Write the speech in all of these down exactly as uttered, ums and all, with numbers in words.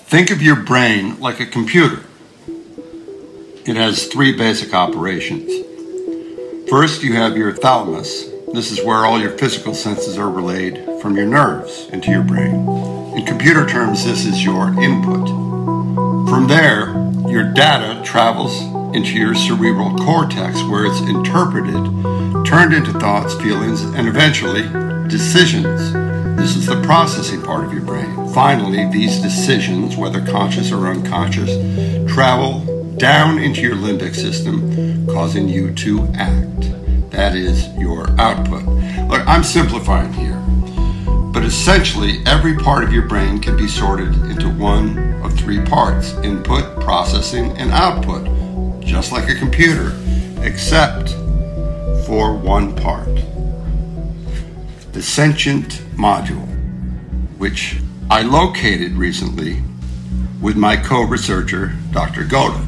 Think of your brain like a computer. It has three basic operations. First, you have your thalamus. This is where all your physical senses are relayed from your nerves into your brain. In computer terms, this is your input. From there, your data travels into your cerebral cortex, where it's interpreted, turned into thoughts, feelings, and eventually decisions. This is the processing part of your brain. Finally, these decisions, whether conscious or unconscious, travel down into your limbic system, causing you to act. That is your output. Look, I'm simplifying here, but essentially every part of your brain can be sorted into one of three parts: input, processing, and output, just like a computer, except for one part. The sentient module, which I located recently with my co-researcher, Doctor Goda.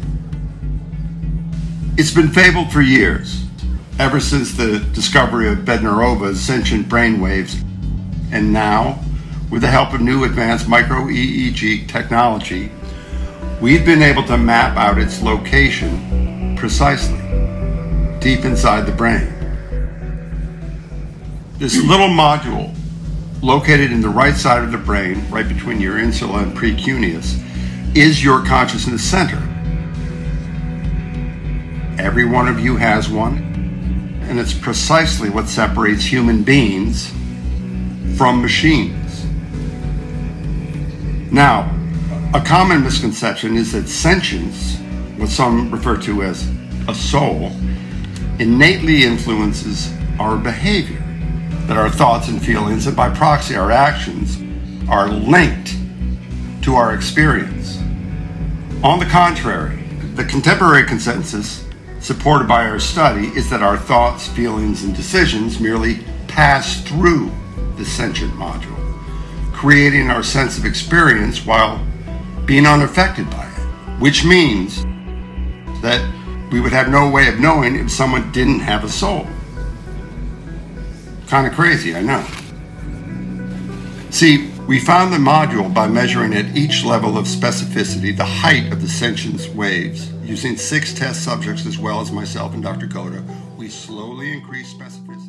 It's been fabled for years, ever since the discovery of Bednarova's sentient brainwaves, and now, with the help of new advanced micro-E E G technology, we've been able to map out its location precisely, deep inside the brain. This little module, located in the right side of the brain, right between your insula and precuneus, is your consciousness center. Every one of you has one, and it's precisely what separates human beings from machines. Now, a common misconception is that sentience, what some refer to as a soul, innately influences our behavior, that our thoughts and feelings, and by proxy our actions, are linked to our experience. On the contrary, the contemporary consensus, supported by our study, is that our thoughts, feelings, and decisions merely pass through the sentient module, creating our sense of experience while being unaffected by it, which means that we would have no way of knowing if someone didn't have a soul. Kind of crazy, I know. See, we found the module by measuring at each level of specificity the height of the sentience waves. Using six test subjects as well as myself and Doctor Goda, we slowly increased specificity.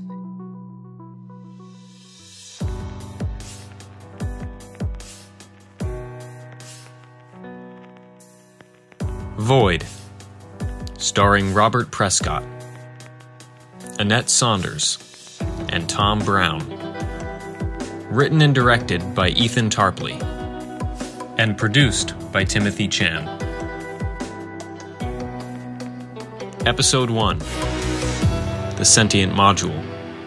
Void, starring Robert Prescott, Annette Saunders, and Tom Brown. Written and directed by Ethan Tarpley, and produced by Timothy Chan. Episode one, The Sentient Module.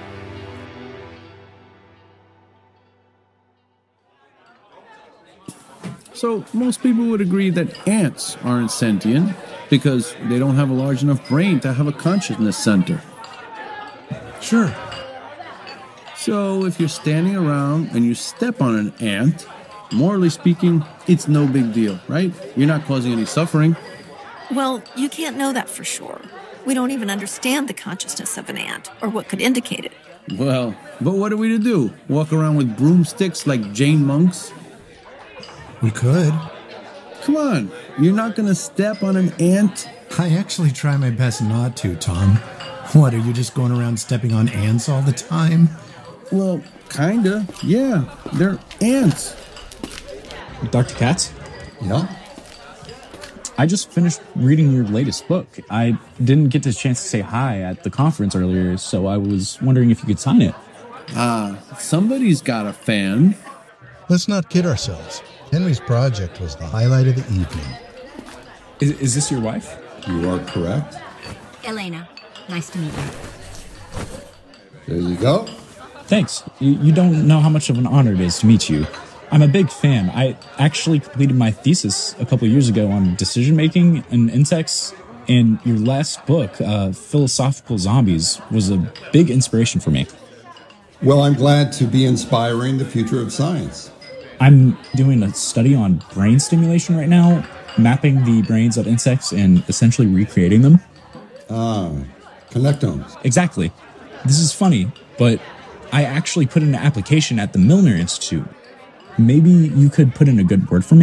So, most people would agree that ants aren't sentient because they don't have a large enough brain to have a consciousness center. Sure. So, if you're standing around and you step on an ant, morally speaking, it's no big deal, right? You're not causing any suffering. Well, you can't know that for sure. We don't even understand the consciousness of an ant, or what could indicate it. Well, but what are we to do? Walk around with broomsticks like Jane monks? We could. Come on, you're not going to step on an ant? I actually try my best not to, Tom. What, are you just going around stepping on ants all the time? Well, kinda, yeah. They're ants. Doctor Katz? Yeah? I just finished reading your latest book. I didn't get the chance to say hi at the conference earlier, so I was wondering if you could sign it. Ah, somebody's got a fan. Let's not kid ourselves. Henry's project was the highlight of the evening. Is, is this your wife? You are correct. Elena, nice to meet you. There you go. Thanks. You, you don't know how much of an honor it is to meet you. I'm a big fan. I actually completed my thesis a couple years ago on decision-making and insects, and your last book, uh, Philosophical Zombies, was a big inspiration for me. Well, I'm glad to be inspiring the future of science. I'm doing a study on brain stimulation right now, mapping the brains of insects and essentially recreating them. Ah, connectomes. Exactly. This is funny, but I actually put in an application at the Milner Institute. Maybe you could put in a good word for me?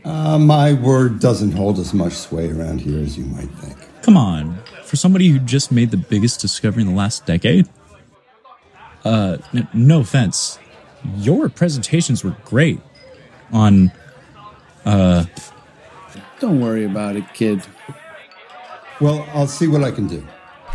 Uh, my word doesn't hold as much sway around here as you might think. Come on. For somebody who just made the biggest discovery in the last decade? Uh, n- no offense. Your presentations were great on, uh... Don't worry about it, kid. Well, I'll see what I can do.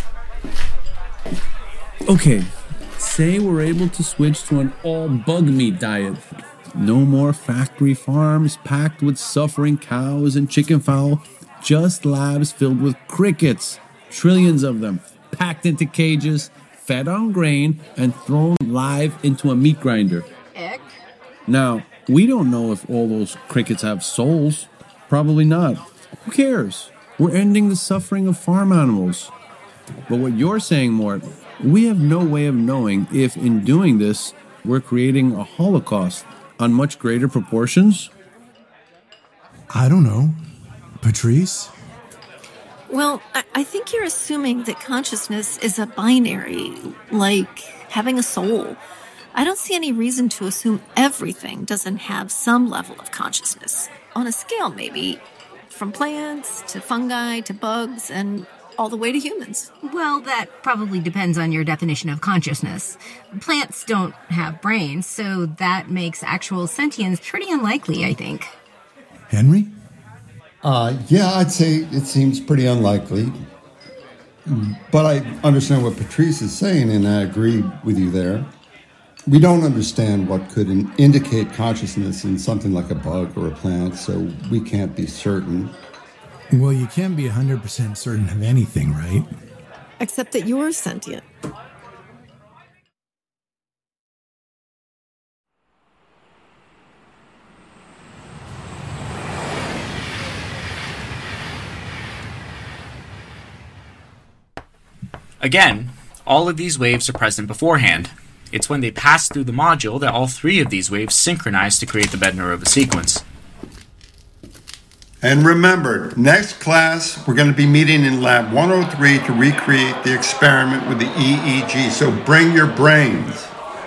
Okay, say we're able to switch to an all-bug meat diet. No more factory farms packed with suffering cows and chicken fowl. Just labs filled with crickets. Trillions of them, packed into cages, fed on grain, and thrown live into a meat grinder. Egg? Now, we don't know if all those crickets have souls. Probably not. Who cares? We're ending the suffering of farm animals. But what you're saying, Mort, we have no way of knowing if in doing this, we're creating a holocaust on much greater proportions. I don't know. Patrice? Well, I, I think you're assuming that consciousness is a binary, like having a soul. I don't see any reason to assume everything doesn't have some level of consciousness. On a scale, maybe. From plants to fungi to bugs and all the way to humans. Well, that probably depends on your definition of consciousness. Plants don't have brains, so that makes actual sentience pretty unlikely, I think. Henry? Uh, yeah, I'd say it seems pretty unlikely. But I understand what Patrice is saying, and I agree with you there. We don't understand what could in- indicate consciousness in something like a bug or a plant, so we can't be certain. Well, you can't be one hundred percent certain of anything, right? Except that you're sentient. Again, all of these waves are present beforehand. It's when they pass through the module that all three of these waves synchronize to create the Bednarova sequence. And remember, next class, we're going to be meeting in lab one oh three to recreate the experiment with the E E G. So bring your brains.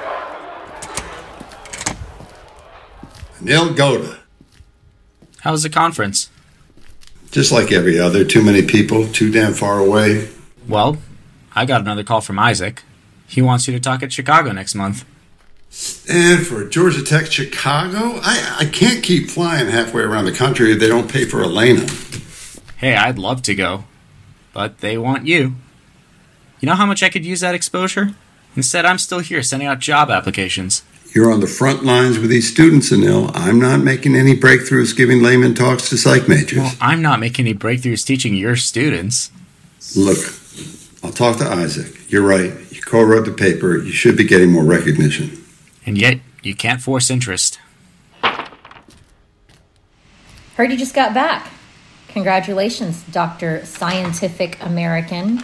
Anil Goda. How was the conference? Just like every other, too many people, too damn far away. Well, I got another call from Isaac. He wants you to talk at Chicago next month. Stanford, Georgia Tech, Chicago? I, I can't keep flying halfway around the country if they don't pay for Elena. Hey, I'd love to go, but they want you. You know how much I could use that exposure? Instead, I'm still here sending out job applications. You're on the front lines with these students, Anil. I'm not making any breakthroughs giving layman talks to psych majors. Well, I'm not making any breakthroughs teaching your students. Look, I'll talk to Isaac. You're right. You co-wrote the paper. You should be getting more recognition. And yet, you can't force interest. Heard you just got back. Congratulations, Doctor Scientific American.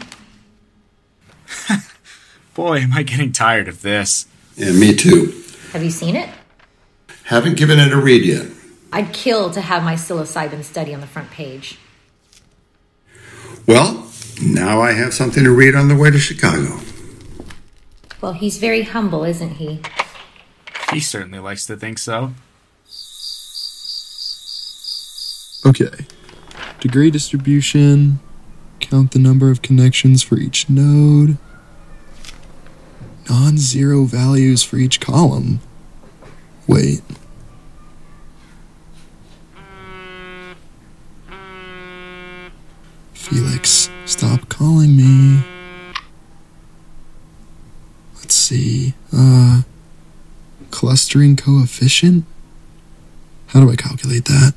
Boy, am I getting tired of this. Yeah, me too. Have you seen it? Haven't given it a read yet. I'd kill to have my psilocybin study on the front page. Well, now I have something to read on the way to Chicago. Well, he's very humble, isn't he? He certainly likes to think so. Okay. Degree distribution. Count the number of connections for each node. Non-zero values for each column. Wait. Felix, stop calling me. Let's see. Uh, clustering coefficient? How do I calculate that?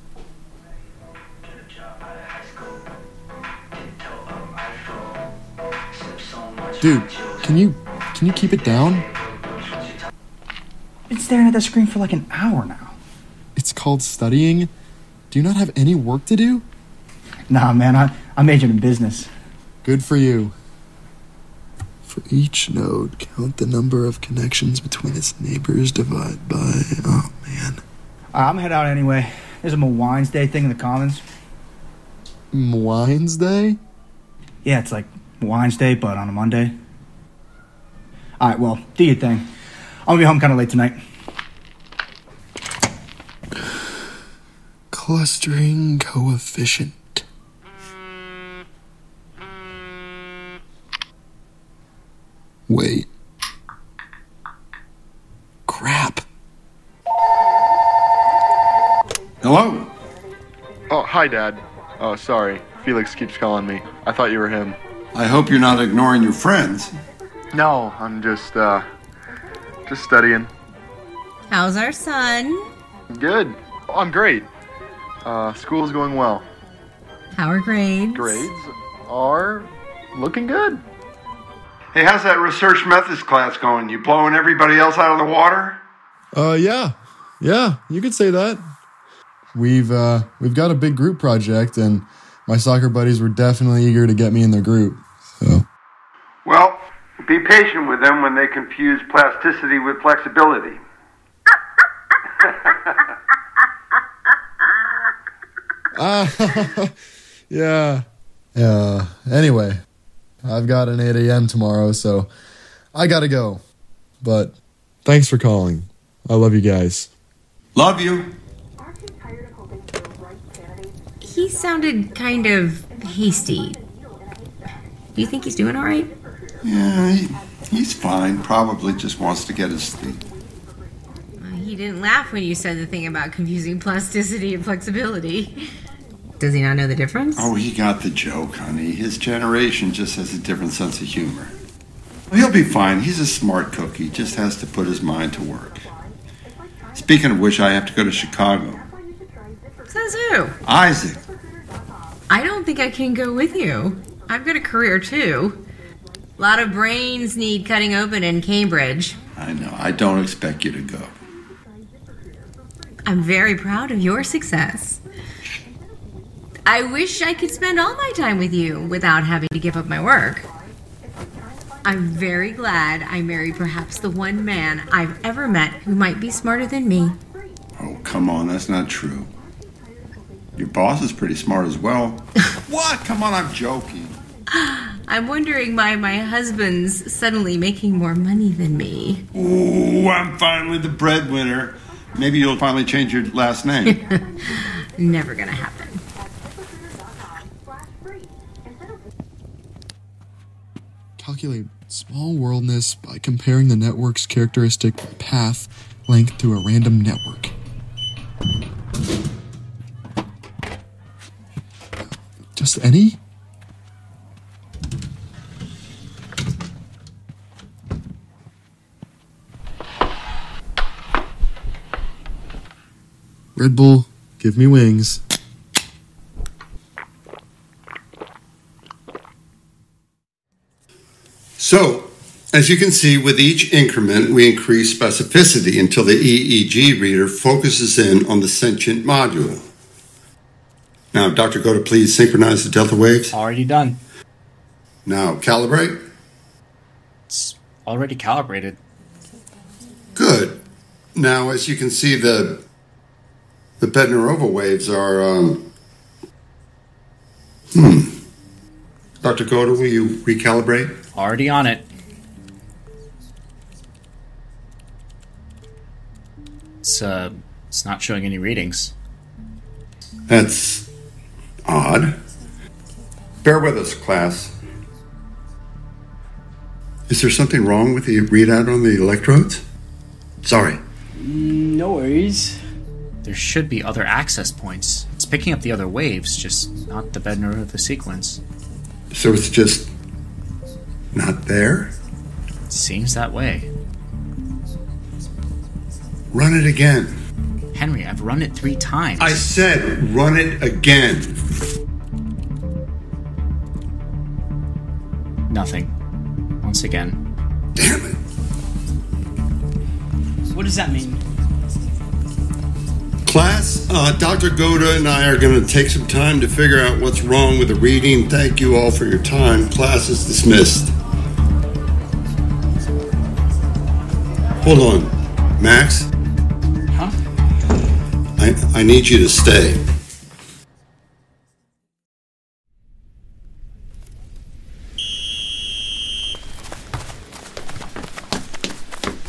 Dude, can you can you keep it down? Been staring at that screen for like an hour now. It's called studying. Do you not have any work to do? Nah, man, I, I majored in business. Good for you. For each node, count the number of connections between its neighbors, divide by... Oh, man. Uh, I'm head out anyway. There's a Mawines Day thing in the Commons. Mawines Day? Yeah, it's like Mawines Day, but on a Monday. Alright, well, do your thing. I'm gonna be home kind of late tonight. clustering coefficient. Wait. Crap. Hello? Oh, hi, Dad. Oh, sorry. Felix keeps calling me. I thought you were him. I hope you're not ignoring your friends. No, I'm just, uh, just studying. How's our son? Good. Oh, I'm great. Uh, school's going well. How are grades? Grades are looking good. Hey, how's that research methods class going? You blowing everybody else out of the water? Uh, yeah. Yeah, you could say that. We've, uh, we've got a big group project, and my soccer buddies were definitely eager to get me in their group, so. Well, be patient with them when they confuse plasticity with flexibility. Ah, yeah. Yeah. Anyway, I've got an eight a.m. tomorrow, so I gotta go. But thanks for calling. I love you guys. Love you. He sounded kind of hasty. Do you think he's doing all right? Yeah, he, he's fine. Probably just wants to get his sleep. He didn't laugh when you said the thing about confusing plasticity and flexibility. Does he not know the difference? Oh, he got the joke, honey. His generation just has a different sense of humor. Well, he'll be fine. He's a smart cookie. He just has to put his mind to work. Speaking of which, I have to go to Chicago. Says who? Isaac. I don't think I can go with you. I've got a career, too. A lot of brains need cutting open in Cambridge. I know. I don't expect you to go. I'm very proud of your success. I wish I could spend all my time with you without having to give up my work. I'm very glad I married perhaps the one man I've ever met who might be smarter than me. Oh, come on. That's not true. Your boss is pretty smart as well. What? Come on, I'm joking. I'm wondering why my husband's suddenly making more money than me. Ooh, I'm finally the breadwinner. Maybe you'll finally change your last name. Never gonna happen. Calculate small worldness by comparing the network's characteristic path length to a random network. Just any? Red Bull, give me wings. So, as you can see, with each increment, we increase specificity until the E E G reader focuses in on the sentient module. Now, Doctor Goda, please synchronize the delta waves. Already done. Now, calibrate. It's already calibrated. Good. Now, as you can see, the the Bednarova waves are, um, hmm. Doctor Goda, will you recalibrate? Already on it. It's, uh, it's not showing any readings. That's odd. Bear with us, class. Is there something wrong with the readout on the electrodes? Sorry. No worries. There should be other access points. It's picking up the other waves, just not the Bednarova sequence. So it's just not there? Seems that way. Run it again. Henry, I've run it three times. I said run it again. Nothing. Once again. Damn it. What does that mean? Class, uh, Doctor Goda and I are going to take some time to figure out what's wrong with the reading. Thank you all for your time. Class is dismissed. Hold on. Max? Huh? I, I need you to stay.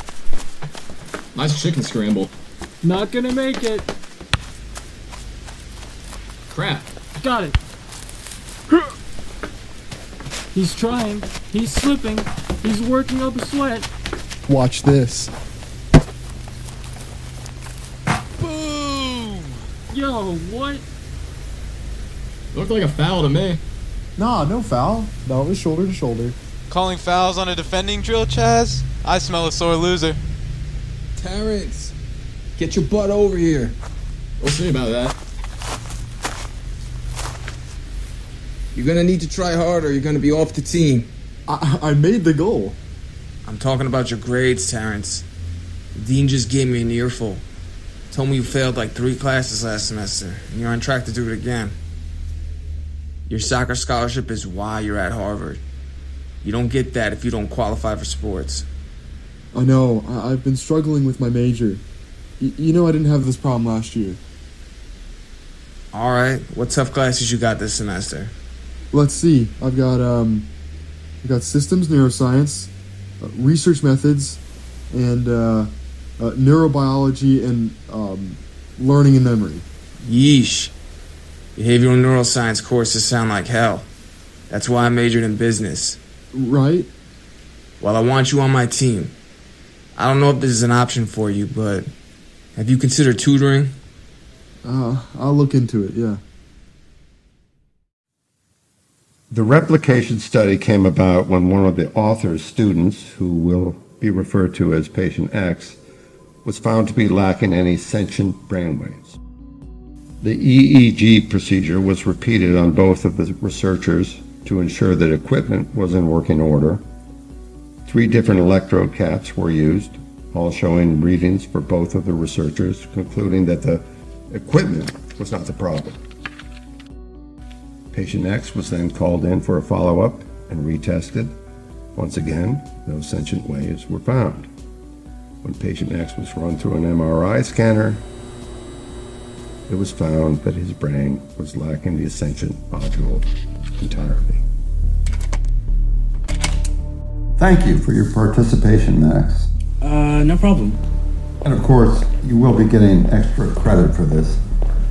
Nice chicken scramble. Not gonna make it. crap. Got it. He's trying. He's slipping. He's working up a sweat. Watch this. Boom! Yo, what? Looked like a foul to me. Nah, no foul. No, it was shoulder to shoulder. Calling fouls on a defending drill, Chaz? I smell a sore loser. Terrence, get your butt over here. We'll see about that. You're gonna need to try harder or you're gonna be off the team. I, I made the goal. I'm talking about your grades, Terrence. The dean just gave me an earful. Told me you failed like three classes last semester, and you're on track to do it again. Your soccer scholarship is why you're at Harvard. You don't get that if you don't qualify for sports. I know. I- I've been struggling with my major. Y- you know I didn't have this problem last year. Alright, what tough classes you got this semester? Let's see. I've got um, I've got systems neuroscience, uh, research methods, and uh, uh, neurobiology and um, learning and memory. Yeesh. Behavioral neuroscience courses sound like hell. That's why I majored in business. Right? Well, I want you on my team. I don't know if this is an option for you, but have you considered tutoring? Uh, I'll look into it, yeah. The replication study came about when one of the author's students, who will be referred to as patient X, was found to be lacking any sentient brainwaves. The E E G procedure was repeated on both of the researchers to ensure that equipment was in working order. Three different electrode caps were used, all showing readings for both of the researchers, concluding that the equipment was not the problem. Patient X was then called in for a follow-up and retested. Once again, no sentient waves were found. When patient X was run through an M R I scanner, it was found that his brain was lacking the sentient module entirely. Thank you for your participation, Max. Uh, no problem. And of course, you will be getting extra credit for this.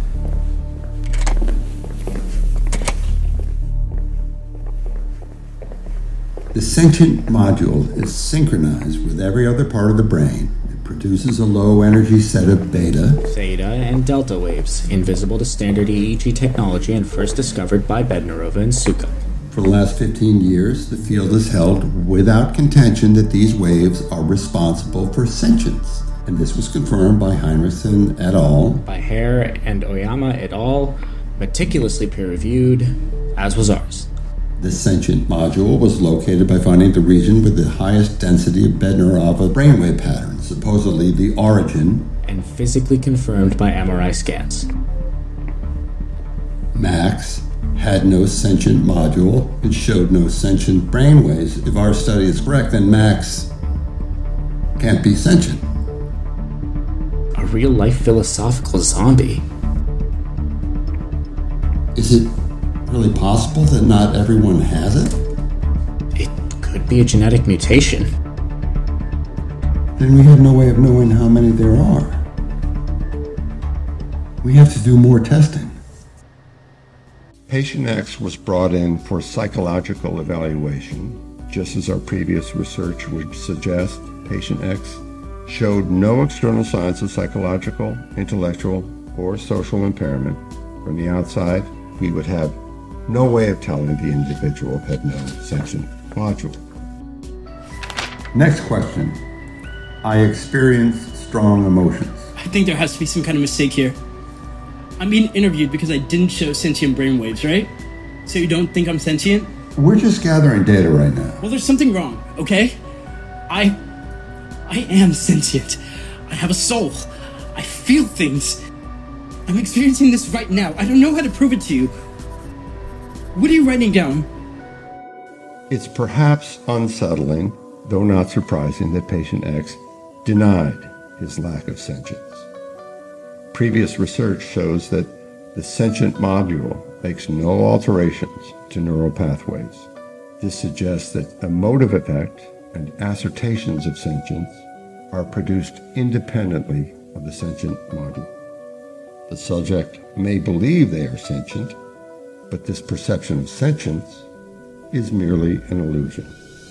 The sentient module is synchronized with every other part of the brain. It produces a low energy set of beta, theta, and delta waves, invisible to standard E E G technology and first discovered by Bednarova and Sukup. For the last fifteen years, the field has held without contention that these waves are responsible for sentience. And this was confirmed by Heinrichsen et al. By Hare and Oyama et al., meticulously peer-reviewed, as was ours. The sentient module was located by finding the region with the highest density of Bednarova brainwave patterns, supposedly the origin, and physically confirmed by M R I scans. Max had no sentient module and showed no sentient brainwaves. If our study is correct, then Max can't be sentient. A real-life philosophical zombie. Is it really possible that not everyone has it? It could be a genetic mutation. Then we have no way of knowing how many there are. We have to do more testing. Patient X was brought in for psychological evaluation. Just as our previous research would suggest, patient X showed no external signs of psychological, intellectual, or social impairment. From the outside, we would have no way of telling the individual had no sentient module. Next question. I experienced strong emotions. I think there has to be some kind of mistake here. I'm being interviewed because I didn't show sentient brainwaves, right? So you don't think I'm sentient? We're just gathering data right now. Well, there's something wrong, okay? I... I am sentient. I have a soul. I feel things. I'm experiencing this right now. I don't know how to prove it to you. What are you writing down? It's perhaps unsettling, though not surprising, that patient X denied his lack of sentience. Previous research shows that the sentient module makes no alterations to neural pathways. This suggests that a motive effect and assertions of sentience are produced independently of the sentient module. The subject may believe they are sentient, but this perception of sentience is merely an illusion.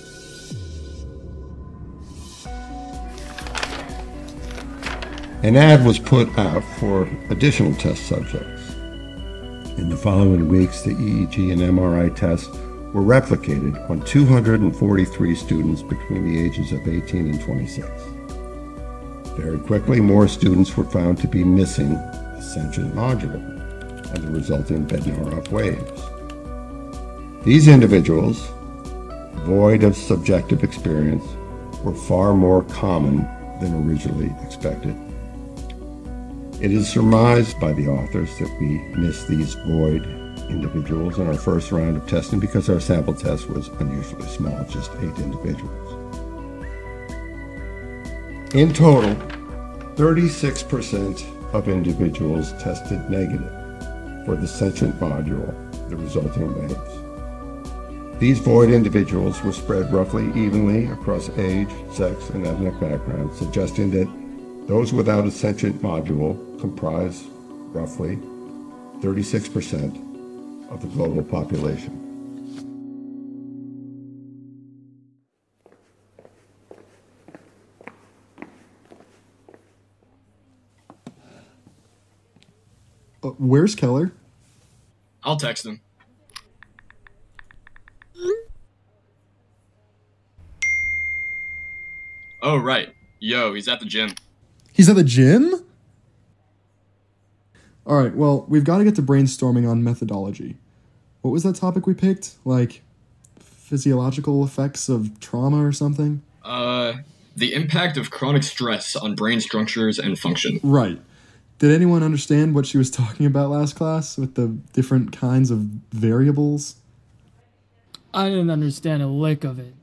An ad was put out for additional test subjects. In the following weeks, the E E G and M R I tests were replicated on two hundred forty-three students between the ages of eighteen and twenty-six. Very quickly, more students were found to be missing the sentient module and the resulting Bednaroff waves. These individuals, void of subjective experience, were far more common than originally expected. It is surmised by the authors that we missed these void individuals in our first round of testing because our sample test was unusually small, just eight individuals. In total, thirty-six percent of individuals tested negative for the sentient module, the resulting waves. These void individuals were spread roughly evenly across age, sex, and ethnic backgrounds, suggesting that those without a sentient module comprise roughly thirty-six percent of the global population. Uh, where's Keller? I'll text him. Oh, right. Yo, he's at the gym. He's at the gym? All right, well, we've got to get to brainstorming on methodology. What was that topic we picked? Like, physiological effects of trauma or something? Uh, the impact of chronic stress on brain structures and function. Right. Did anyone understand what she was talking about last class with the different kinds of variables? I didn't understand a lick of it.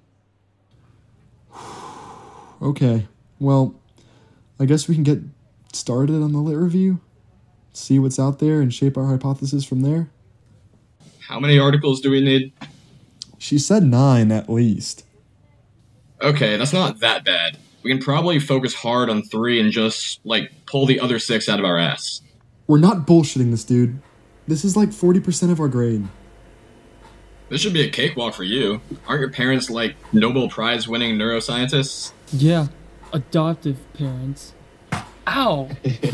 Okay, well, I guess we can get started on the lit review, see what's out there, and shape our hypothesis from there. How many articles do we need? She said nine at least. Okay, that's not that bad. We can probably focus hard on three and just, like, pull the other six out of our ass. We're not bullshitting this, dude. This is like forty percent of our grade. This should be a cakewalk for you. Aren't your parents, like, Nobel Prize winning neuroscientists? Yeah, adoptive parents. Ow!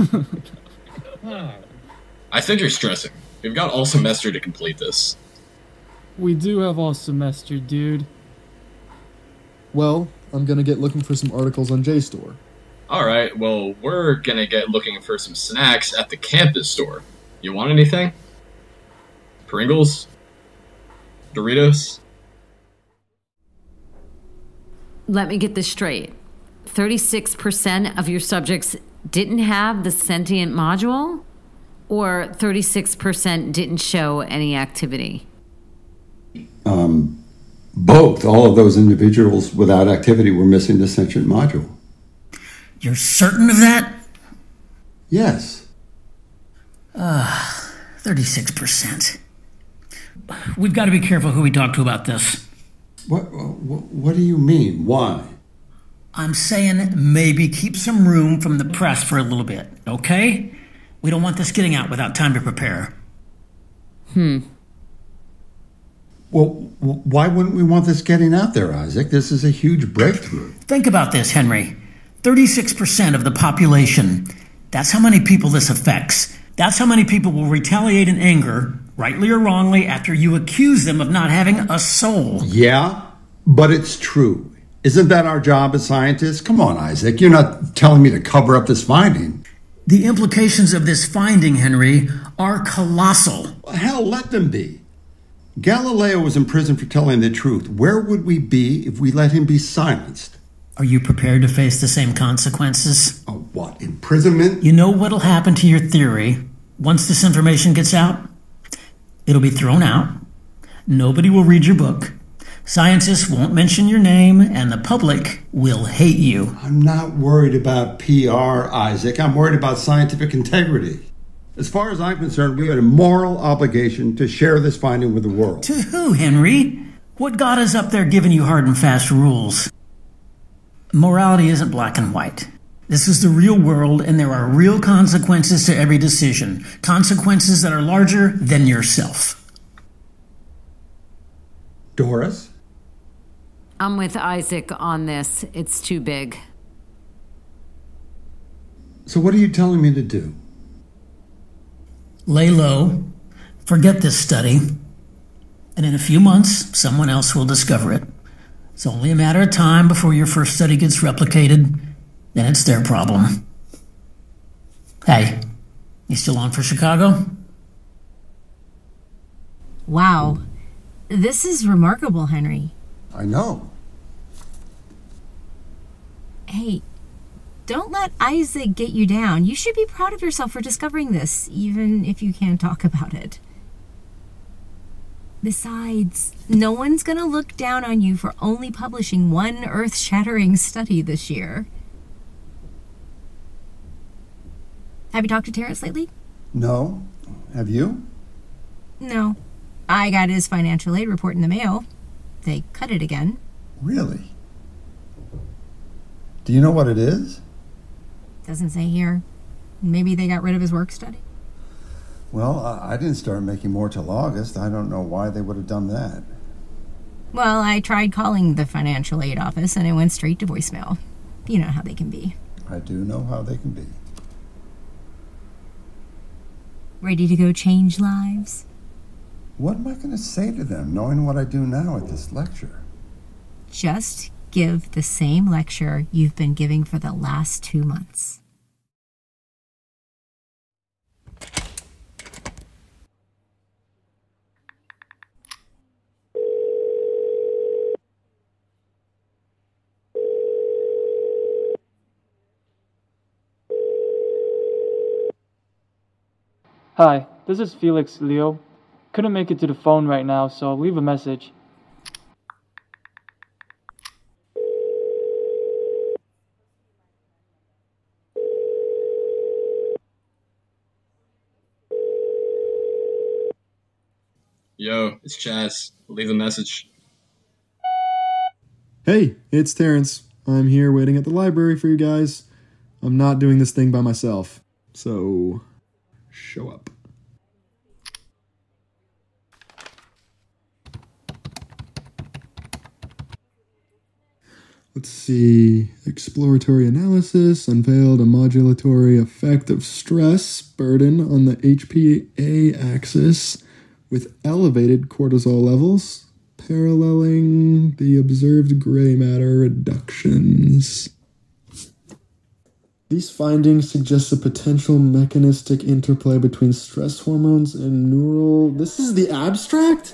I think you're stressing. We've got all semester to complete this. We do have all semester, dude. Well, I'm gonna get looking for some articles on JSTOR. Alright, well, we're gonna get looking for some snacks at the campus store. You want anything? Pringles? Doritos? Let me get this straight. thirty-six percent of your subjects didn't have the sentient module? Or thirty-six percent didn't show any activity? Um, both. All of those individuals without activity were missing the sentient module. You're certain of that? Yes. Ah, uh, thirty-six percent. We've got to be careful who we talk to about this. What, what, what do you mean? Why? I'm saying maybe keep some room from the press for a little bit, okay? We don't want this getting out without time to prepare. Hmm. Well, why wouldn't we want this getting out there, Isaac? This is a huge breakthrough. Think about this, Henry. thirty-six percent of the population. That's how many people this affects. That's how many people will retaliate in anger, rightly or wrongly, after you accuse them of not having a soul. Yeah, but it's true. Isn't that our job as scientists? Come on, Isaac. You're not telling me to cover up this finding. The implications of this finding, Henry, are colossal. Well, hell, let them be. Galileo was in prison for telling the truth. Where would we be if we let him be silenced? Are you prepared to face the same consequences? Oh, what, imprisonment? You know what'll happen to your theory once this information gets out? It'll be thrown out. Nobody will read your book. Scientists won't mention your name, and the public will hate you. I'm not worried about P R, Isaac. I'm worried about scientific integrity. As far as I'm concerned, we have a moral obligation to share this finding with the world. To who, Henry? What God is up there giving you hard and fast rules? Morality isn't black and white. This is the real world, and there are real consequences to every decision. Consequences that are larger than yourself. Doris? I'm with Isaac on this. It's too big. So what are you telling me to do? Lay low, forget this study, and in a few months, someone else will discover it. It's only a matter of time before your first study gets replicated, then it's their problem. Hey, you still on for Chicago? Wow. This is remarkable, Henry. I know. Hey, don't let Isaac get you down. You should be proud of yourself for discovering this, even if you can't talk about it. Besides, no one's gonna look down on you for only publishing one earth-shattering study this year. Have you talked to Terrence lately? No. Have you? No. I got his financial aid report in the mail. They cut it again. Really? Do you know what it is? Doesn't say here. Maybe they got rid of his work study? Well, I didn't start making more till August. I don't know why they would have done that. Well, I tried calling the financial aid office and it went straight to voicemail. You know how they can be. I do know how they can be. Ready to go change lives? What am I going to say to them, knowing what I do now at this lecture? Just give the same lecture you've been giving for the last two months. Hi, this is Felix Leo. Couldn't make it to the phone right now, so leave a message. Yo, it's Chaz. Leave a message. Hey, it's Terrence. I'm here waiting at the library for you guys. I'm not doing this thing by myself, so show up. Let's see. Exploratory analysis unveiled a modulatory effect of stress burden on the H P A axis with elevated cortisol levels, paralleling the observed gray matter reductions. These findings suggest a potential mechanistic interplay between stress hormones and neural... This is the abstract?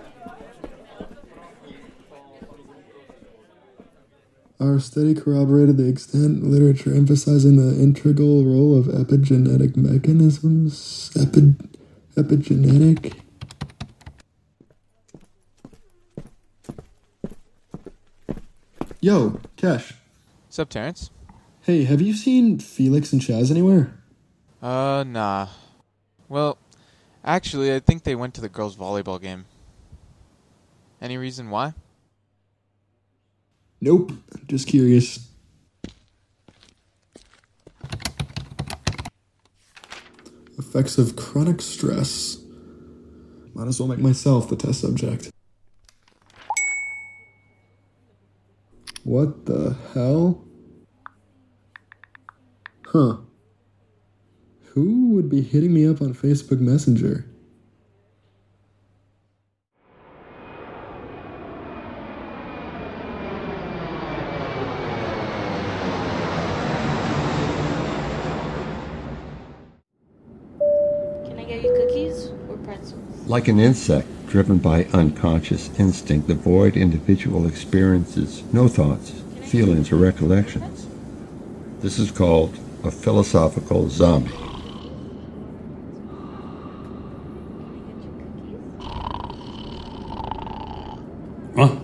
Our study corroborated the extant literature emphasizing the integral role of epigenetic mechanisms. Epi... Epigenetic... Yo, Kesh. Sup, Terrence? Hey, have you seen Felix and Chaz anywhere? Uh, nah. Well, actually, I think they went to the girls' volleyball game. Any reason why? Nope, just curious. Effects of chronic stress. Might as well make myself the test subject. What the hell? Huh. Who would be hitting me up on Facebook Messenger? Can I get you cookies or pretzels? Like an insect driven by unconscious instinct, the void individual experiences no thoughts, feelings, or recollections. This is called a philosophical zombie. Huh?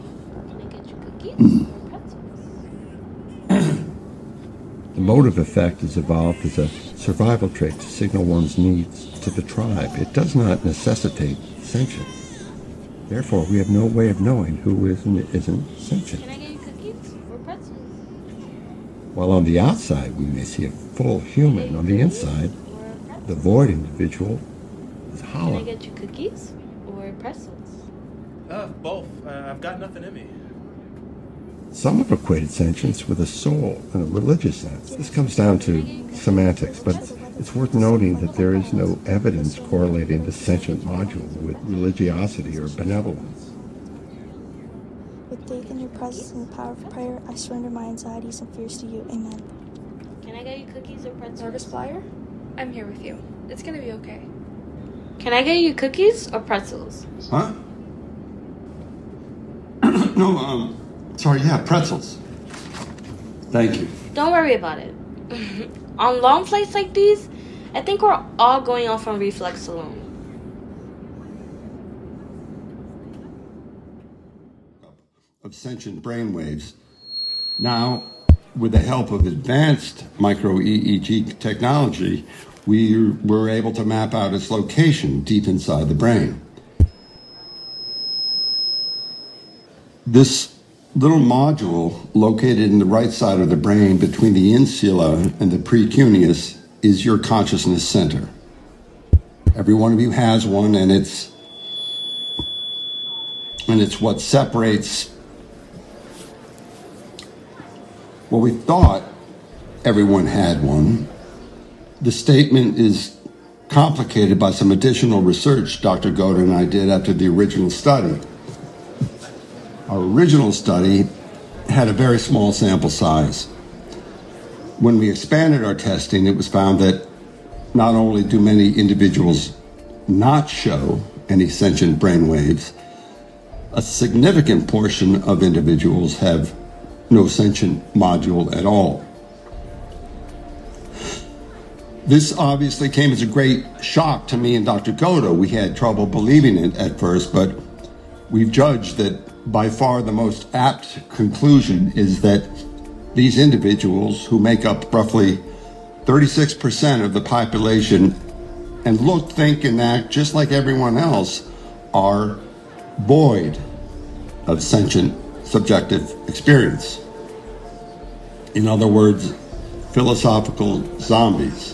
The motive effect is evolved as a survival trait to signal one's needs to the tribe. It does not necessitate sentience. Therefore, we have no way of knowing who is and isn't sentient. Can I get you cookies or pretzels? While on the outside we may see a full human, on the inside, the void individual is hollow. Can I get you cookies or pretzels? Uh, both. Uh, I've got nothing in me. Some have equated sentience with a soul in a religious sense. This comes down to semantics, but it's worth noting that there is no evidence correlating the sentient module with religiosity or benevolence. With faith in your presence and the power of prayer, I surrender my anxieties and fears to you. Amen. Can I get you cookies or pretzels? Nervous flyer? I'm here with you. It's gonna be okay. Can I get you cookies or pretzels? Huh? No, um, sorry, yeah, pretzels. Thank you. Don't worry about it. On long flights like these, I think we're all going off on reflex alone. Of sentient brainwaves. Now, with the help of advanced micro-E E G technology, we were able to map out its location deep inside the brain. This little module located in the right side of the brain between the insula and the precuneus is your consciousness center. Every one of you has one, and it's and it's what separates. Well, we thought everyone had one. The statement is complicated by some additional research Doctor Goda and I did after the original study. Our original study had a very small sample size. When we expanded our testing, it was found that not only do many individuals not show any sentient brainwaves, a significant portion of individuals have no sentient module at all. This obviously came as a great shock to me and Doctor Goda. We had trouble believing it at first, but we've judged that by far the most apt conclusion is that these individuals, who make up roughly thirty-six percent of the population and look, think, and act just like everyone else, are void of sentient subjective experience. In other words, philosophical zombies.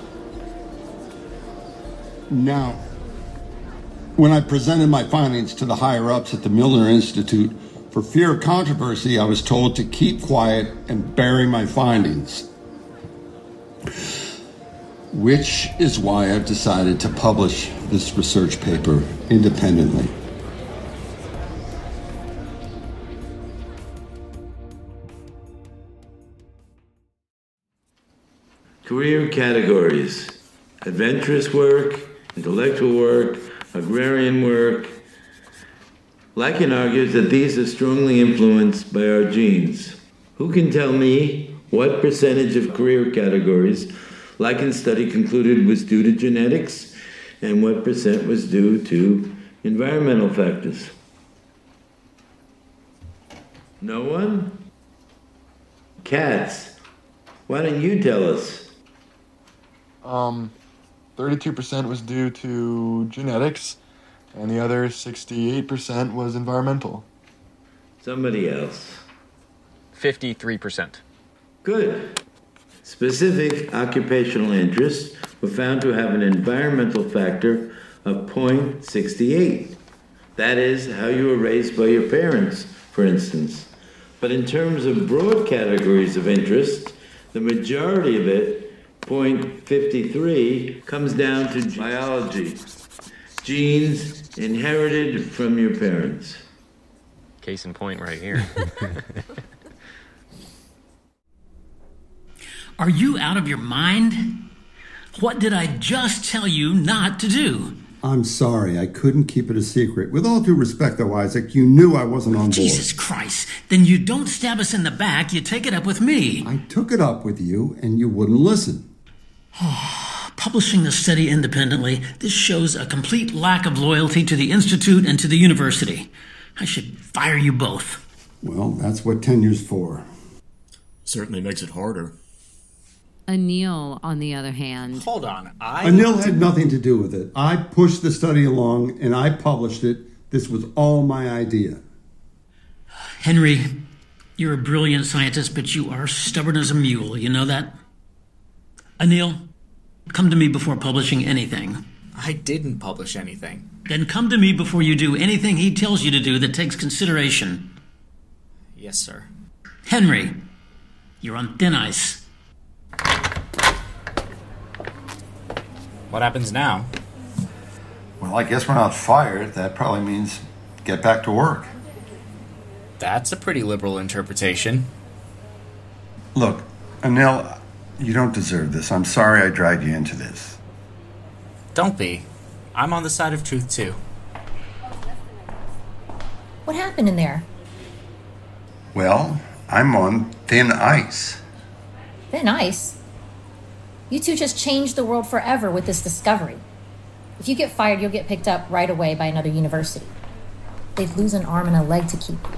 Now, when I presented my findings to the higher-ups at the Milner Institute, for fear of controversy, I was told to keep quiet and bury my findings. Which is why I've decided to publish this research paper independently. Career categories: adventurous work, intellectual work, agrarian work. Lycan argues that these are strongly influenced by our genes. Who can tell me what percentage of career categories Lycan's study concluded was due to genetics and what percent was due to environmental factors? No one? Katz, why don't you tell us? Um, thirty-two percent was due to genetics, and the other sixty-eight percent was environmental. Somebody else. fifty-three percent. Good. Specific occupational interests were found to have an environmental factor of zero point six eight. That is, how you were raised by your parents, for instance. But in terms of broad categories of interest, the majority of it, zero point five three, comes down to biology. Genes inherited from your parents. Case in point right here. Are you out of your mind? What did I just tell you not to do? I'm sorry, I couldn't keep it a secret. With all due respect, though, Isaac, you knew I wasn't on board. Jesus Christ. Then you don't stab us in the back, you take it up with me. I took it up with you, and you wouldn't listen. Publishing the study independently, this shows a complete lack of loyalty to the Institute and to the university. I should fire you both. Well, that's what tenure's for. Certainly makes it harder. Anil, on the other hand... Hold on, I... Anil had nothing to do with it. I pushed the study along, and I published it. This was all my idea. Henry, You're a brilliant scientist, but you are stubborn as a mule. You know that? Anil, come to me before publishing anything. I didn't publish anything. Then come to me before you do anything he tells you to do that takes consideration. Yes, sir. Henry, you're on thin ice. What happens now? Well, I guess we're not fired. That probably means get back to work. That's a pretty liberal interpretation. Look, Anil, you don't deserve this. I'm sorry I dragged you into this. Don't be. I'm on the side of truth, too. What happened in there? Well, I'm on thin ice. Thin ice? You two just changed the world forever with this discovery. If you get fired, you'll get picked up right away by another university. They'd lose an arm and a leg to keep you.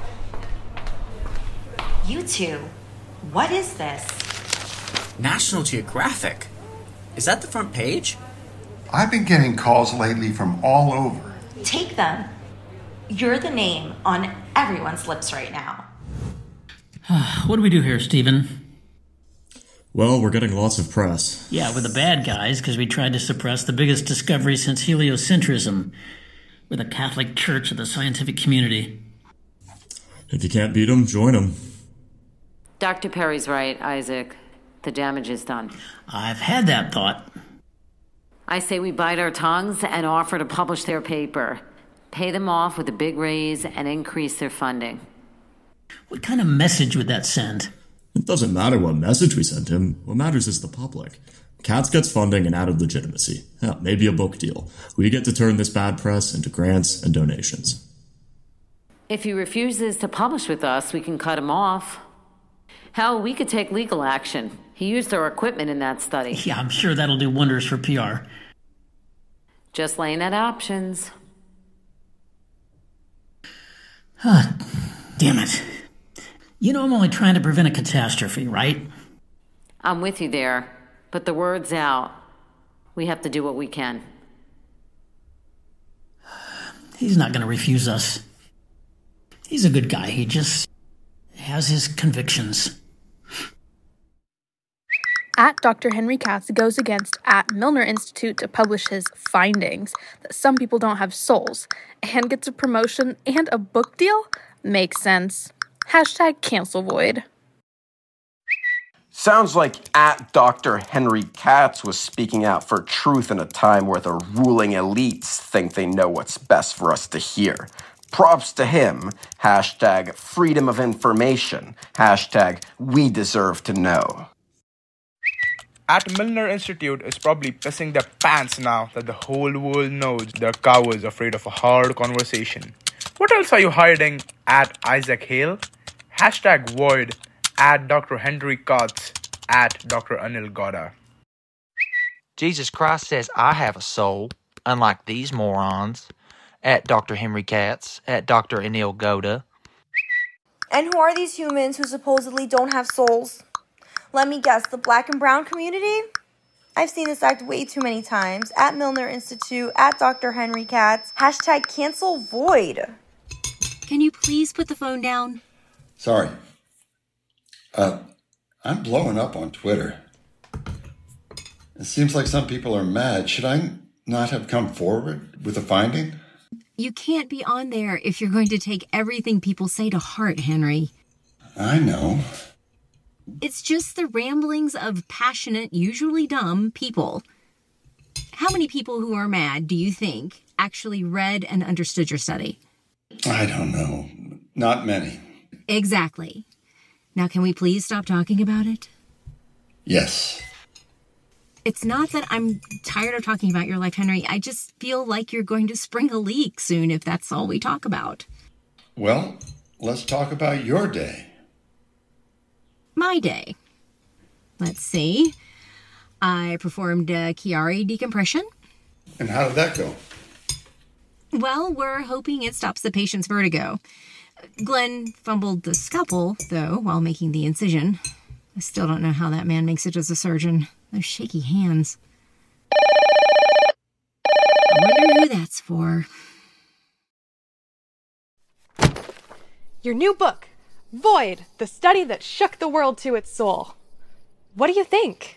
You two, what is this? National Geographic? Is that the front page? I've been getting calls lately from all over. Take them. You're the name on everyone's lips right now. What do we do here, Stephen? Well, we're getting lots of press. Yeah, we're the bad guys because we tried to suppress the biggest discovery since heliocentrism. We're the Catholic Church of the scientific community. If you can't beat them, join them. Doctor Perry's right, Isaac. The damage is done. I've had that thought. I say we bite our tongues and offer to publish their paper. Pay them off with a big raise and increase their funding. What kind of message would that send? It doesn't matter what message we send him. What matters is the public. Katz gets funding and added legitimacy. Yeah, maybe a book deal. We get to turn this bad press into grants and donations. If he refuses to publish with us, we can cut him off. Hell, we could take legal action. He used our equipment in that study. Yeah, I'm sure that'll do wonders for P R. Just laying out options. Ah, damn it. You know I'm only trying to prevent a catastrophe, right? I'm with you there, but the word's out. We have to do what we can. He's not going to refuse us. He's a good guy. He just has his convictions. At Doctor Henry Katz goes against at Milner Institute to publish his findings that some people don't have souls and gets a promotion and a book deal? Makes sense. Hashtag cancel void. Sounds like at Doctor Henry Katz was speaking out for truth in a time where the ruling elites think they know what's best for us to hear. Props to him. Hashtag freedom of information. Hashtag we deserve to know. At Milner Institute is probably pissing their pants now that the whole world knows they're cowards afraid of a hard conversation. What else are you hiding at Isaac Hale? Hashtag void at Doctor Henry Katz at Doctor Anil Gowda. Jesus Christ says I have a soul, unlike these morons. At Doctor Henry Katz, at Doctor Anil Gowda. And who are these humans who supposedly don't have souls? Let me guess, the black and brown community? I've seen this act way too many times. At Milner Institute, at Doctor Henry Katz, hashtag cancel void. Can you please put the phone down? Sorry. Uh, I'm blowing up on Twitter. It seems like some people are mad. Should I not have come forward with a finding? You can't be on there if you're going to take everything people say to heart, Henry. I know. It's just the ramblings of passionate, usually dumb people. How many people who are mad, do you think, actually read and understood your study? I don't know. Not many. Exactly. Now, can we please stop talking about it? Yes. It's not that I'm tired of talking about your life, Henry. I just feel like you're going to spring a leak soon if that's all we talk about. Well, let's talk about your day. My day. Let's see. I performed uh, Chiari decompression. And how did that go? Well, we're hoping it stops the patient's vertigo. Glenn fumbled the scalpel, though, while making the incision. I still don't know how that man makes it as a surgeon. Those shaky hands. I wonder who that's for. Your new book, Void, the study that shook the world to its soul. What do you think?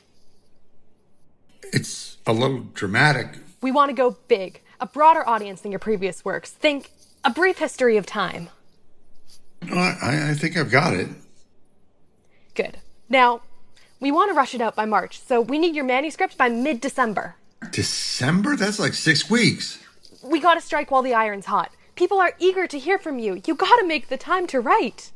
It's a little dramatic. We want to go big, a broader audience than your previous works. Think A Brief History of Time. I, I think I've got it. Good. Now, we want to rush it out by March, so we need your manuscript by mid-December. December? That's like six weeks. We gotta strike while the iron's hot. People are eager to hear from you. You gotta make the time to write.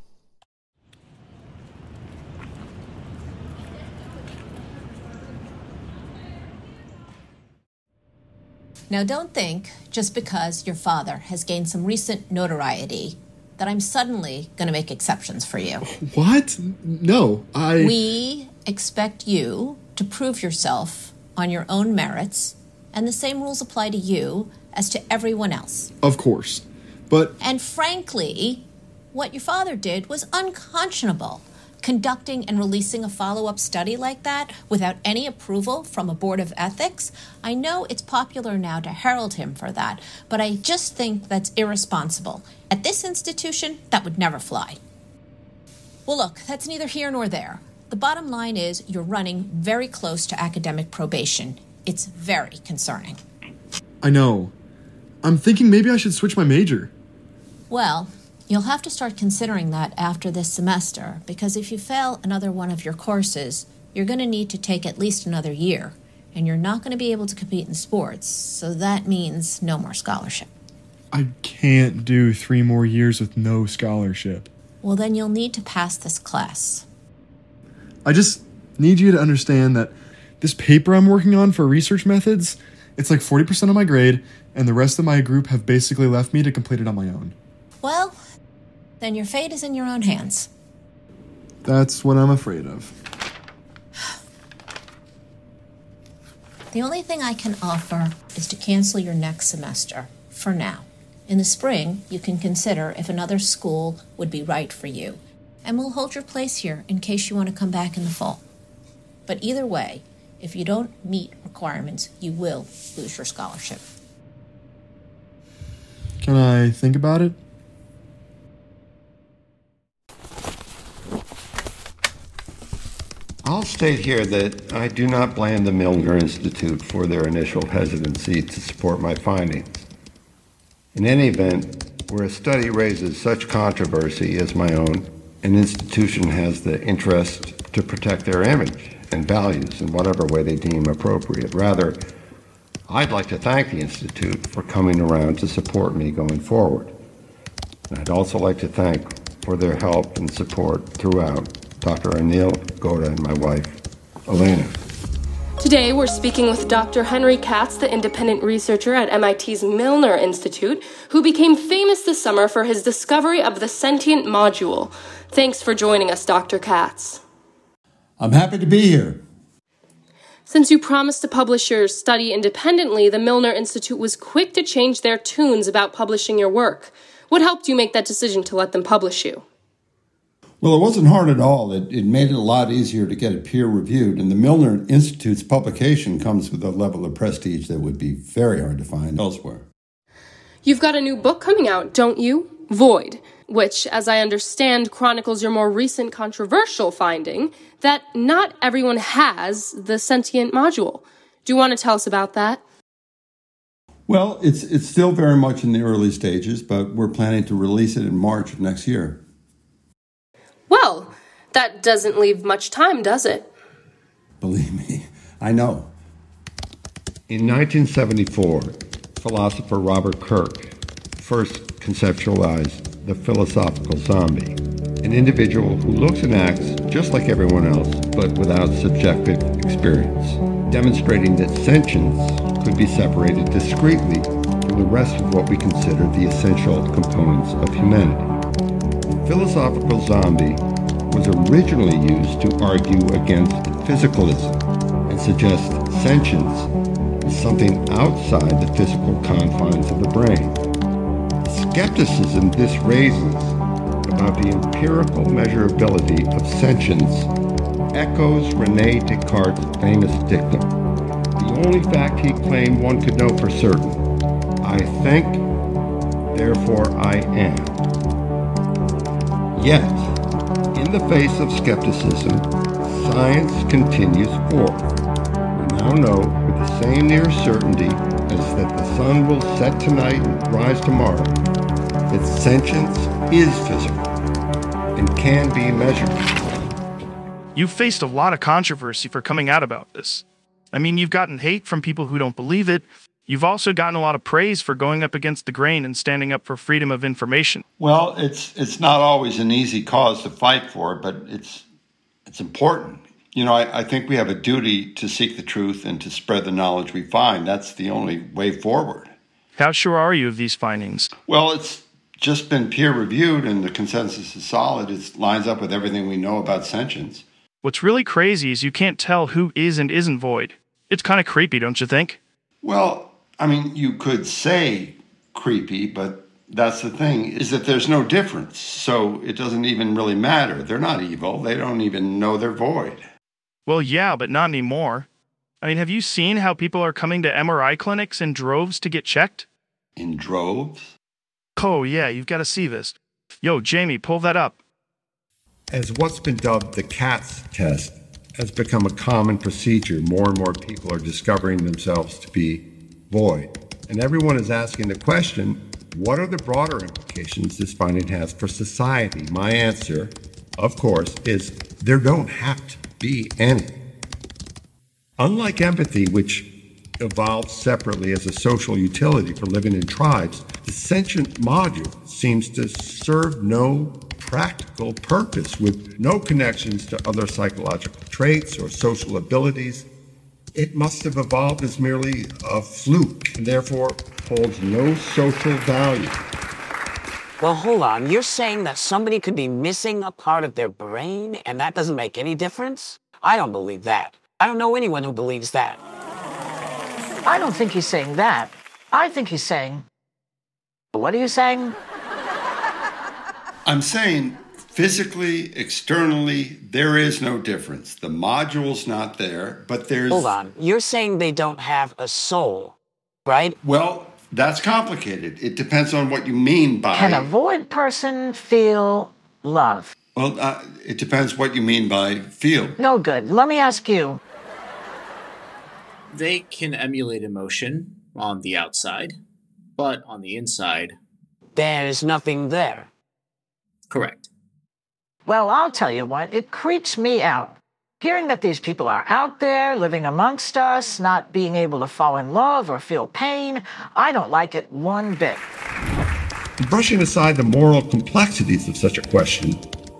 Now don't think, just because your father has gained some recent notoriety, that I'm suddenly going to make exceptions for you. What? No, I... We expect you to prove yourself on your own merits, and the same rules apply to you as to everyone else. Of course, but... And frankly, what your father did was unconscionable. Conducting and releasing a follow-up study like that without any approval from a board of ethics. I know it's popular now to herald him for that, but I just think that's irresponsible. At this institution, that would never fly. Well, look, that's neither here nor there. The bottom line is you're running very close to academic probation. It's very concerning. I know. I'm thinking maybe I should switch my major. Well, you'll have to start considering that after this semester, because if you fail another one of your courses, you're going to need to take at least another year, and you're not going to be able to compete in sports, so that means no more scholarship. I can't do three more years with no scholarship. Well, then you'll need to pass this class. I just need you to understand that this paper I'm working on for research methods, it's like forty percent of my grade, and the rest of my group have basically left me to complete it on my own. Well, then your fate is in your own hands. That's what I'm afraid of. The only thing I can offer is to cancel your next semester, for now. In the spring, you can consider if another school would be right for you, and we'll hold your place here in case you want to come back in the fall. But either way, if you don't meet requirements, you will lose your scholarship. Can I think about it? I'll state here that I do not blame the Milner Institute for their initial hesitancy to support my findings. In any event, where a study raises such controversy as my own, an institution has the interest to protect their image and values in whatever way they deem appropriate. Rather, I'd like to thank the Institute for coming around to support me going forward. And I'd also like to thank for their help and support throughout Doctor Anil Gowda and my wife, Elena. Today, we're speaking with Doctor Henry Katz, the independent researcher at M I T's Milner Institute, who became famous this summer for his discovery of the sentient module. Thanks for joining us, Doctor Katz. I'm happy to be here. Since you promised to publish your study independently, the Milner Institute was quick to change their tunes about publishing your work. What helped you make that decision to let them publish you? Well, it wasn't hard at all. It, it made it a lot easier to get it peer-reviewed, and the Milner Institute's publication comes with a level of prestige that would be very hard to find elsewhere. You've got a new book coming out, don't you? Void, which, as I understand, chronicles your more recent controversial finding that not everyone has the sentient module. Do you want to tell us about that? Well, it's it's still very much in the early stages, but we're planning to release it in March of next year. Well, that doesn't leave much time, does it? Believe me, I know. In nineteen seventy-four, philosopher Robert Kirk first conceptualized the philosophical zombie, an individual who looks and acts just like everyone else, but without subjective experience, demonstrating that sentience could be separated discreetly from the rest of what we consider the essential components of humanity. Philosophical zombie was originally used to argue against physicalism and suggest sentience is something outside the physical confines of the brain. The skepticism this raises about the empirical measurability of sentience echoes Rene Descartes' famous dictum. The only fact he claimed one could know for certain: I think, therefore I am. Yet, in the face of skepticism, science continues forward. We now know with the same near certainty as that the sun will set tonight and rise tomorrow, that sentience is physical and can be measured. You've faced a lot of controversy for coming out about this. I mean, you've gotten hate from people who don't believe it. You've also gotten a lot of praise for going up against the grain and standing up for freedom of information. Well, it's it's not always an easy cause to fight for, but it's it's important. You know, I, I think we have a duty to seek the truth and to spread the knowledge we find. That's the only way forward. How sure are you of these findings? Well, it's just been peer-reviewed, and the consensus is solid. It lines up with everything we know about sentience. What's really crazy is you can't tell who is and isn't void. It's kind of creepy, don't you think? Well, I mean, you could say creepy, but that's the thing, is that there's no difference. So it doesn't even really matter. They're not evil. They don't even know they're void. Well, yeah, but not anymore. I mean, have you seen how people are coming to M R I clinics in droves to get checked? In droves? Oh, yeah, you've got to see this. Yo, Jamie, pull that up. As what's been dubbed the CATS test has become a common procedure, more and more people are discovering themselves to be void. And everyone is asking the question, what are the broader implications this finding has for society? My answer, of course, is there don't have to be any. Unlike empathy, which evolved separately as a social utility for living in tribes, the sentient module seems to serve no practical purpose with no connections to other psychological traits or social abilities. It must have evolved as merely a fluke and therefore holds no social value. Well, hold on. You're saying that somebody could be missing a part of their brain and that doesn't make any difference? I don't believe that. I don't know anyone who believes that. I don't think he's saying that. I think he's saying... What are you saying? I'm saying physically, externally, there is no difference. The module's not there, but there's... Hold on. You're saying they don't have a soul, right? Well, that's complicated. It depends on what you mean by... Can a void person feel love? Well, uh, it depends what you mean by feel. No good. Let me ask you. They can emulate emotion on the outside, but on the inside... There's nothing there. Correct. Well, I'll tell you what, it creeps me out. Hearing that these people are out there, living amongst us, not being able to fall in love or feel pain, I don't like it one bit. Brushing aside the moral complexities of such a question,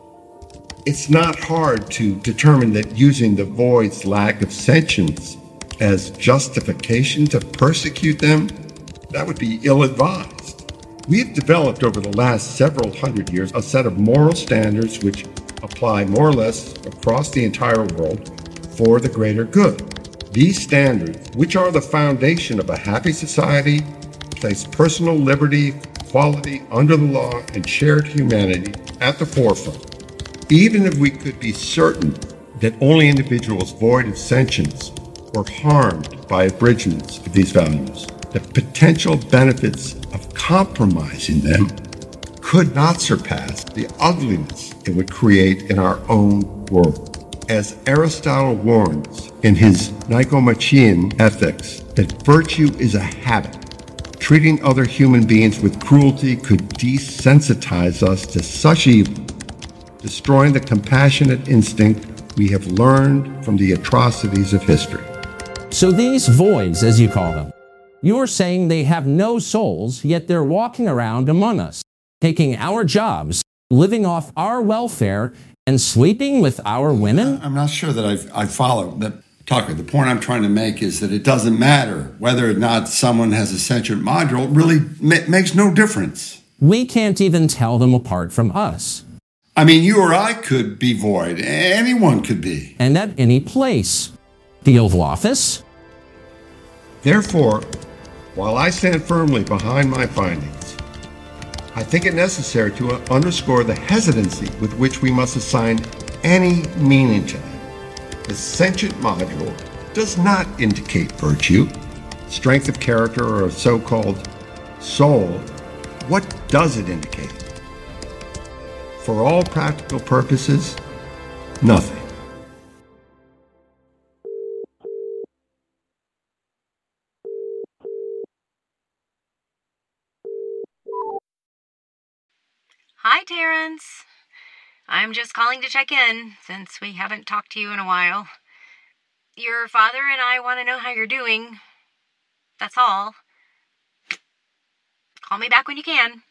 it's not hard to determine that using the void's lack of sentience as justification to persecute them, that would be ill-advised. We've developed over the last several hundred years a set of moral standards which apply more or less across the entire world for the greater good. These standards, which are the foundation of a happy society, place personal liberty, equality under the law, and shared humanity at the forefront. Even if we could be certain that only individuals void of sentience were harmed by abridgments of these values, the potential benefits of compromising them could not surpass the ugliness it would create in our own world. As Aristotle warns in his Nicomachean Ethics, that virtue is a habit. Treating other human beings with cruelty could desensitize us to such evil, destroying the compassionate instinct we have learned from the atrocities of history. So these voids, as you call them, you're saying they have no souls, yet they're walking around among us, taking our jobs, living off our welfare, and sleeping with our women? I'm not sure that I've, I follow. The, Tucker, the point I'm trying to make is that it doesn't matter whether or not someone has a sentient module. It really ma- makes no difference. We can't even tell them apart from us. I mean, you or I could be void. Anyone could be. And at any place. The Oval Office? Therefore, while I stand firmly behind my findings, I think it necessary to underscore the hesitancy with which we must assign any meaning to them. The sentient module does not indicate virtue, strength of character, or a so-called soul. What does it indicate? for all practical purposes, nothing. Hi, Terrence. I'm just calling to check in, since we haven't talked to you in a while. Your father and I want to know how you're doing. That's all. Call me back when you can.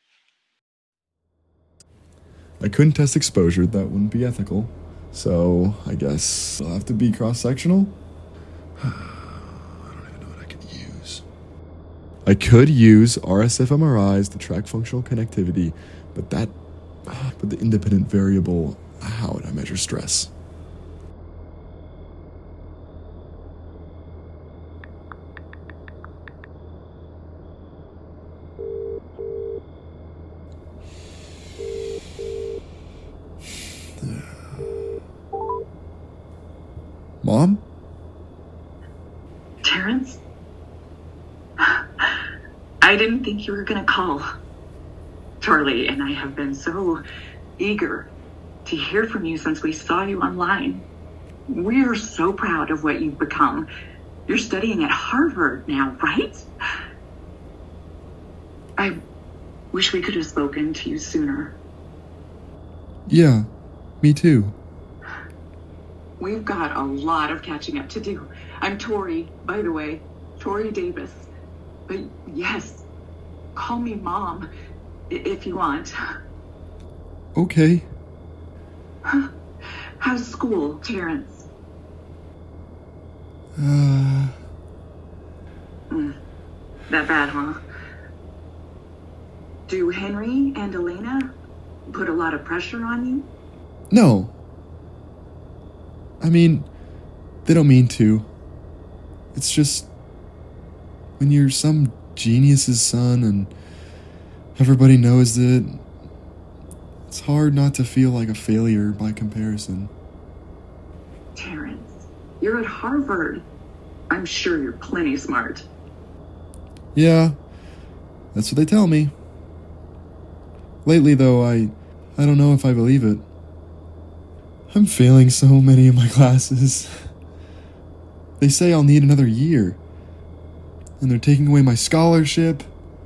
I couldn't test exposure, that wouldn't be ethical. So, I guess I'll have to be cross-sectional? I don't even know what I could use. I could use R S F M R Is to track functional connectivity, but that... But the independent variable, how would I measure stress? Mom? Terrence? I didn't think you were going to call. Charlie and I have been so eager to hear from you since we saw you online. We're so proud of what you've become. You're studying at Harvard now, right? I wish we could have spoken to you sooner. Yeah, me too. We've got a lot of catching up to do. I'm Tori, by the way. Tori Davis. But yes, call me Mom, if you want. Okay. How's school, Terrence? Uh... Mm, that bad, huh? Do Henry and Elena put a lot of pressure on you? No. I mean, they don't mean to. It's just... when you're some genius's son and everybody knows it, it's hard not to feel like a failure by comparison. Terrence, you're at Harvard. I'm sure you're plenty smart. Yeah, that's what they tell me. Lately, though, I, I don't know if I believe it. I'm failing so many of my classes. They say I'll need another year. And they're taking away my scholarship.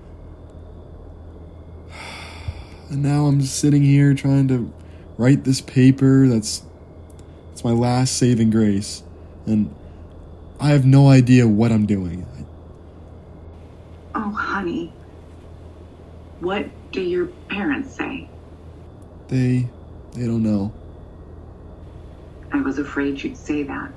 And now I'm just sitting here trying to write this paper that's, that's my last saving grace. And I have no idea what I'm doing. Oh, honey. What do your parents say? They, they don't know. I was afraid you'd say that.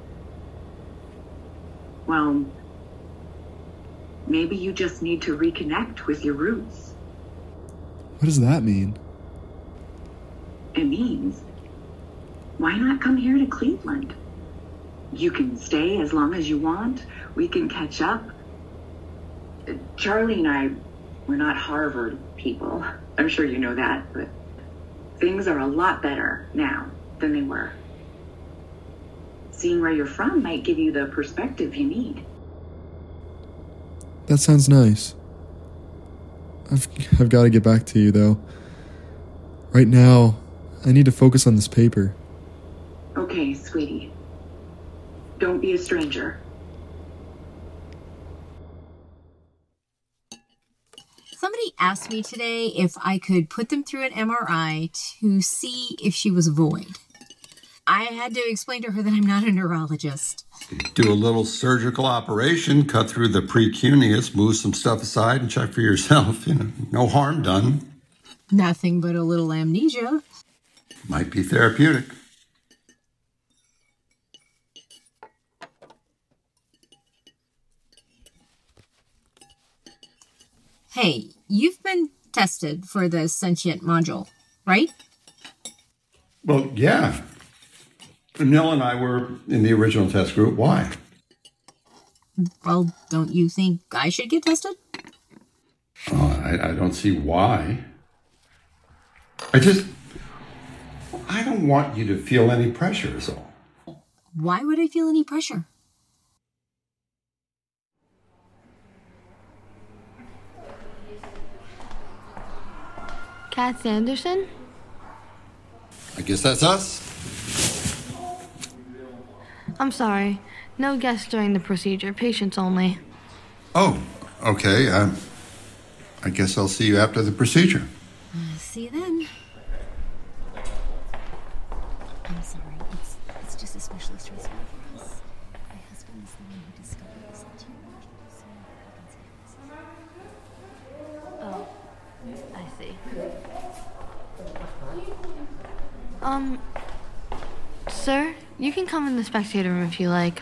Well, maybe you just need to reconnect with your roots. What does that mean? It means, why not come here to Cleveland? You can stay as long as you want. We can catch up. Charlie and I, we're not Harvard people. I'm sure you know that, but things are a lot better now than they were. Seeing where you're from might give you the perspective you need. That sounds nice. I've, I've got to get back to you, though. Right now, I need to focus on this paper. Okay, sweetie. Don't be a stranger. Somebody asked me today if I could put them through an M R I to see if she was void. I had to explain to her that I'm not a neurologist. Do a little surgical operation, cut through the precuneus, move some stuff aside, and check for yourself. You know, no harm done. Nothing but a little amnesia. Might be therapeutic. Hey, you've been tested for the sentient module, right? Well, yeah. Nell and I were in the original test group. Why? Well, don't you think I should get tested? Oh, I, I don't see why. I just... I don't want you to feel any pressure is all. Why would I feel any pressure? Katz Anderson? guess that's us. I'm sorry. No guests during the procedure. Patients only. Oh, okay. Um, I guess I'll see you after the procedure. Uh, see you then. I'm sorry. It's, it's just especially stressful for us. My husband is the one who discovered this. Oh, I see. Um, sir, you can come in the spectator room if you like.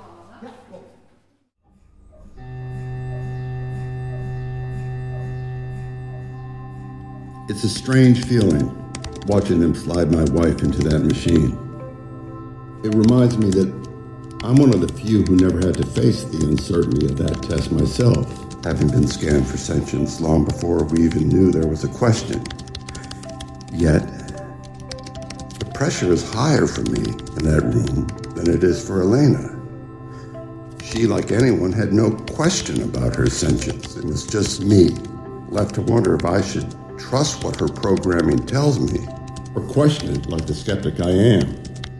It's a strange feeling, watching them slide my wife into that machine. It reminds me that I'm one of the few who never had to face the uncertainty of that test myself, having been scanned for sentience long before we even knew there was a question. Yet, the pressure is higher for me in that room than it is for Elena. She, like anyone, had no question about her sentience. It was just me, left to wonder if I should trust what her programming tells me, or question it like the skeptic I am.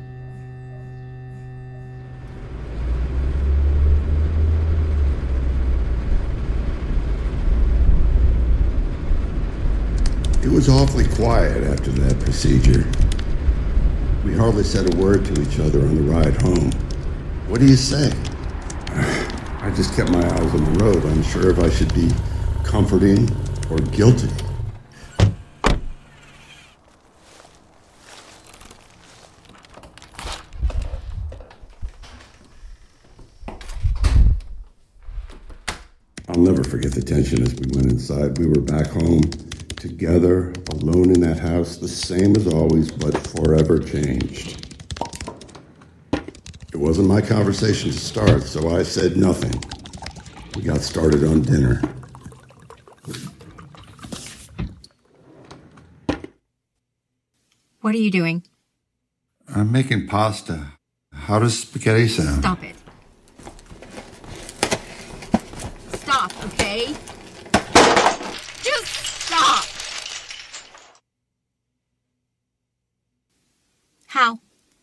It was awfully quiet after that procedure. We hardly said a word to each other on the ride home. What do you say? I just kept my eyes on the road, unsure if I should be comforting or guilty. I'll never forget the tension as we went inside. We were back home, together, alone in that house, the same as always, but forever changed. It wasn't my conversation to start, so I said nothing. We got started on dinner. What are you doing? I'm making pasta. How does spaghetti sound? Stop it. Stop, okay? Just stop! How?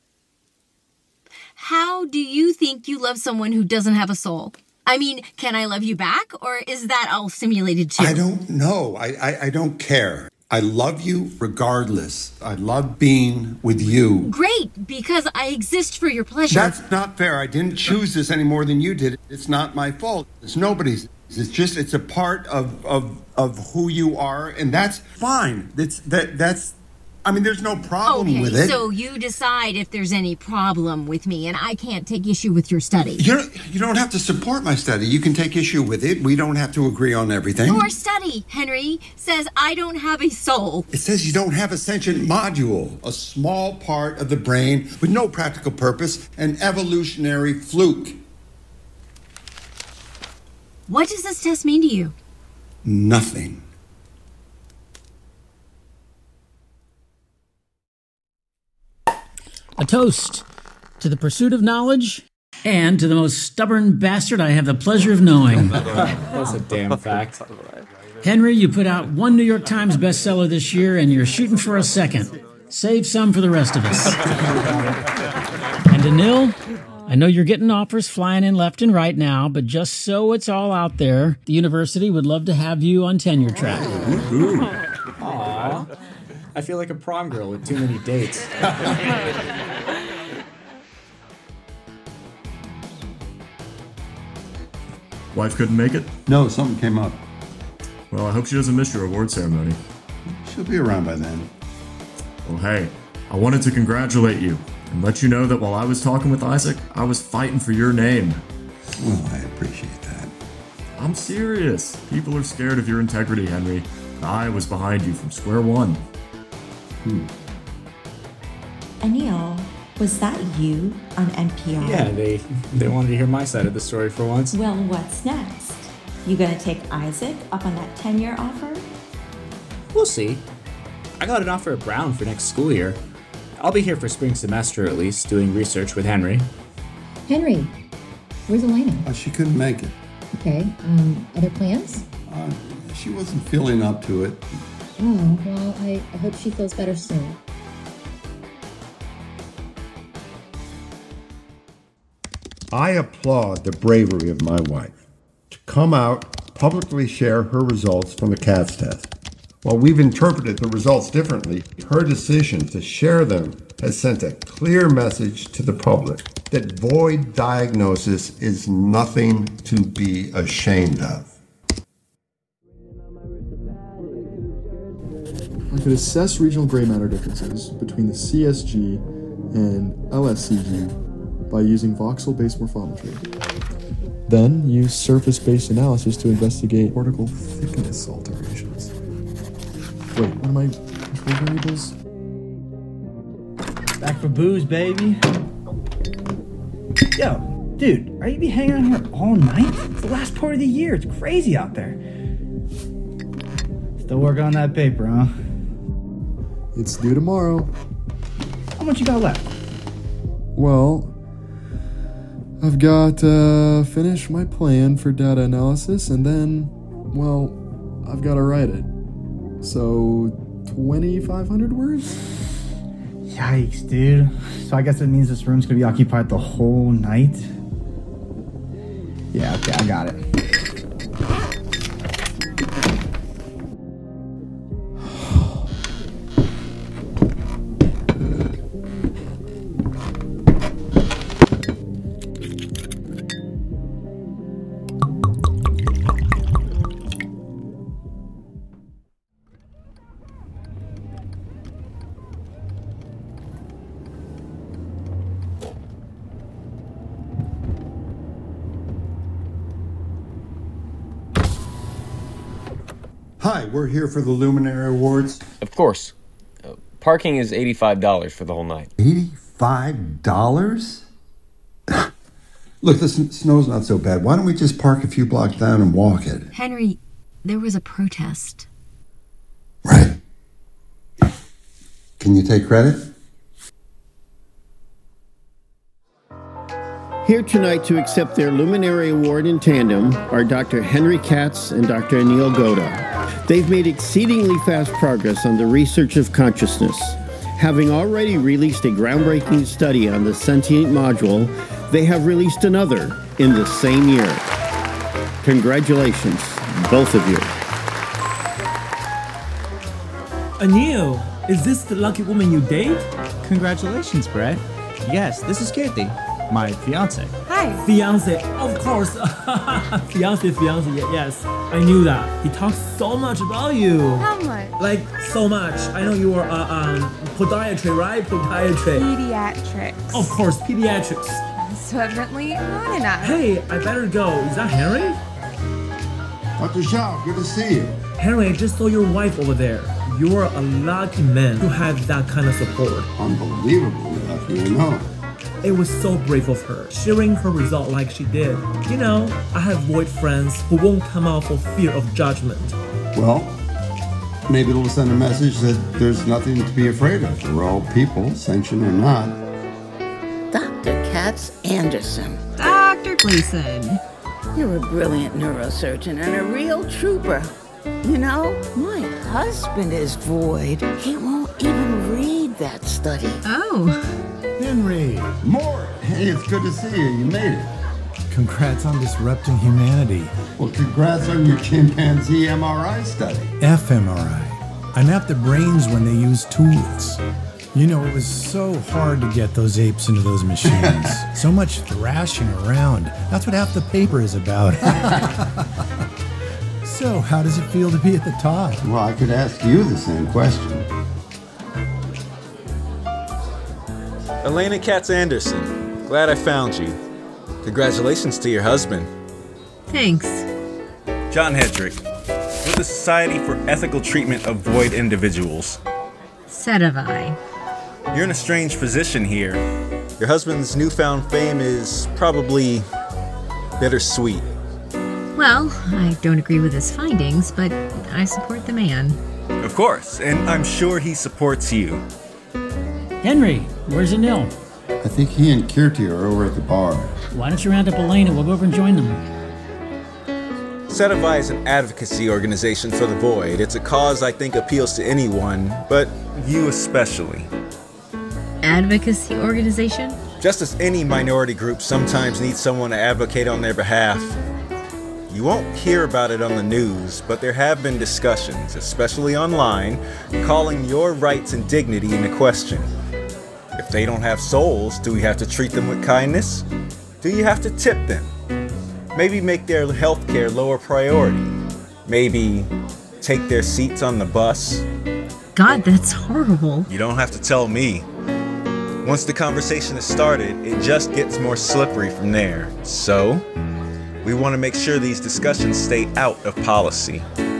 How do you think you love someone who doesn't have a soul? I mean, can I love you back, or is that all simulated too? I don't know. I, I, I don't care. I love you regardless. I love being with you. Great, because I exist for your pleasure. That's not fair. I didn't choose this any more than you did. It's not my fault. It's nobody's. It's just, it's a part of, of, of who you are, and that's fine. That's, that, that's, I mean, there's no problem okay, with it. So you decide if there's any problem with me, and I can't take issue with your study. You don't, you don't have to support my study. You can take issue with it. We don't have to agree on everything. Your study, Henry, says I don't have a soul. It says you don't have a sentient module, a small part of the brain with no practical purpose, an evolutionary fluke. What does this test mean to you? Nothing. A toast to the pursuit of knowledge and to the most stubborn bastard I have the pleasure of knowing. That's a damn fact. Henry, you put out one New York Times bestseller this year, and you're shooting for a second. Save some for the rest of us. And Anil, I know you're getting offers flying in left and right now, but just so it's all out there, the university would love to have you on tenure track. Aww. I feel like a prom girl with too many dates. Wife couldn't make it? No, something came up. Well, I hope she doesn't miss your award ceremony. She'll be around by then. Well, hey, I wanted to congratulate you and let you know that while I was talking with Isaac, I was fighting for your name. Well, I appreciate that. I'm serious. People are scared of your integrity, Henry. I was behind you from square one. Hmm. Anil, was that you on N P R? Yeah, they they wanted to hear my side of the story for once. Well, what's next? You gonna take Isaac up on that ten-year offer? We'll see. I got an offer at Brown for next school year. I'll be here for spring semester at least, doing research with Henry. Henry, where's Elena? Uh, she couldn't make it. Okay, um, other plans? Uh, she wasn't feeling up to it. Oh, well, I, I hope she feels better soon. I applaud the bravery of my wife to come out, publicly share her results from the CATS test. While we've interpreted the results differently, her decision to share them has sent a clear message to the public that void diagnosis is nothing to be ashamed of. I could assess regional gray matter differences between the C S G and L S C G by using voxel-based morphometry. Then use surface-based analysis to investigate particle thickness alterations. Wait, what are my control variables? Back for booze, baby. Yo, dude, are you be hanging out here all night? It's the last part of the year. It's crazy out there. Still working on that paper, huh? It's due tomorrow. How much you got left? Well, I've got to uh, finish my plan for data analysis, and then, well, I've got to write it. So, twenty-five hundred words? Yikes, dude. So I guess it means this room's gonna be occupied the whole night? Yeah, okay, I got it. Hi, we're here for the Luminary Awards. Of course. Uh, parking is eighty-five dollars for the whole night. eighty-five dollars? Look, the sn- snow's not so bad. Why don't we just park a few blocks down and walk it? Henry, there was a protest. Right. Can you take credit? Here tonight to accept their Luminary Award in tandem are Doctor Henry Katz and Doctor Anil Gowda. They've made exceedingly fast progress on the research of consciousness. Having already released a groundbreaking study on the sentient module, they have released another in the same year. Congratulations, both of you. Anil, is this the lucky woman you date? Congratulations, Brett. Yes, this is Kirti, my fiance. Hi. Fiance, of course. fiance, fiance, yes. I knew that. He talks so much about you. How much? Like, so much. I know you are uh, um, podiatry, right? Podiatry. Pediatrics. Of course, pediatrics. So evidently not enough. Hey, I better go. Is that Henry? Doctor Zhao, good to see you. Henry, I just saw your wife over there. You're a lucky man to have that kind of support. Unbelievably lucky, I know. It was so brave of her, sharing her result like she did. You know, I have void friends who won't come out for fear of judgment. Well, maybe it'll send a message that there's nothing to be afraid of. We're all people, sentient or not. Doctor Katz Anderson. Doctor Gleason. You're a brilliant neurosurgeon and a real trooper. You know, my husband is void. He won't even read that study. Oh. Henry. Mort. Hey, it's good to see you. You made it. Congrats on disrupting humanity. Well, congrats on your chimpanzee M R I study. fMRI. I map the brains when they use tools. You know, it was so hard to get those apes into those machines. So much thrashing around. That's what half the paper is about. So, how does it feel to be at the top? Well, I could ask you the same question. Elena Katz Anderson, glad I found you. Congratulations to your husband. Thanks. John Hedrick, with the Society for Ethical Treatment of Void Individuals. Sedavai. You're in a strange position here. Your husband's newfound fame is probably bittersweet. Well, I don't agree with his findings, but I support the man. Of course, and I'm sure he supports you. Henry, where's Anil? I think he and Kirti are over at the bar. Why don't you round up Elena? We'll go over and join them. Sedavai is an advocacy organization for the void. It's a cause I think appeals to anyone, but you especially. Advocacy organization? Just as any minority group sometimes needs someone to advocate on their behalf, you won't hear about it on the news, but there have been discussions, especially online, calling your rights and dignity into question. If they don't have souls, do we have to treat them with kindness? Do you have to tip them? Maybe make their health care lower priority? Maybe take their seats on the bus? God, that's horrible. You don't have to tell me. Once the conversation is started, it just gets more slippery from there. So, we want to make sure these discussions stay out of policy.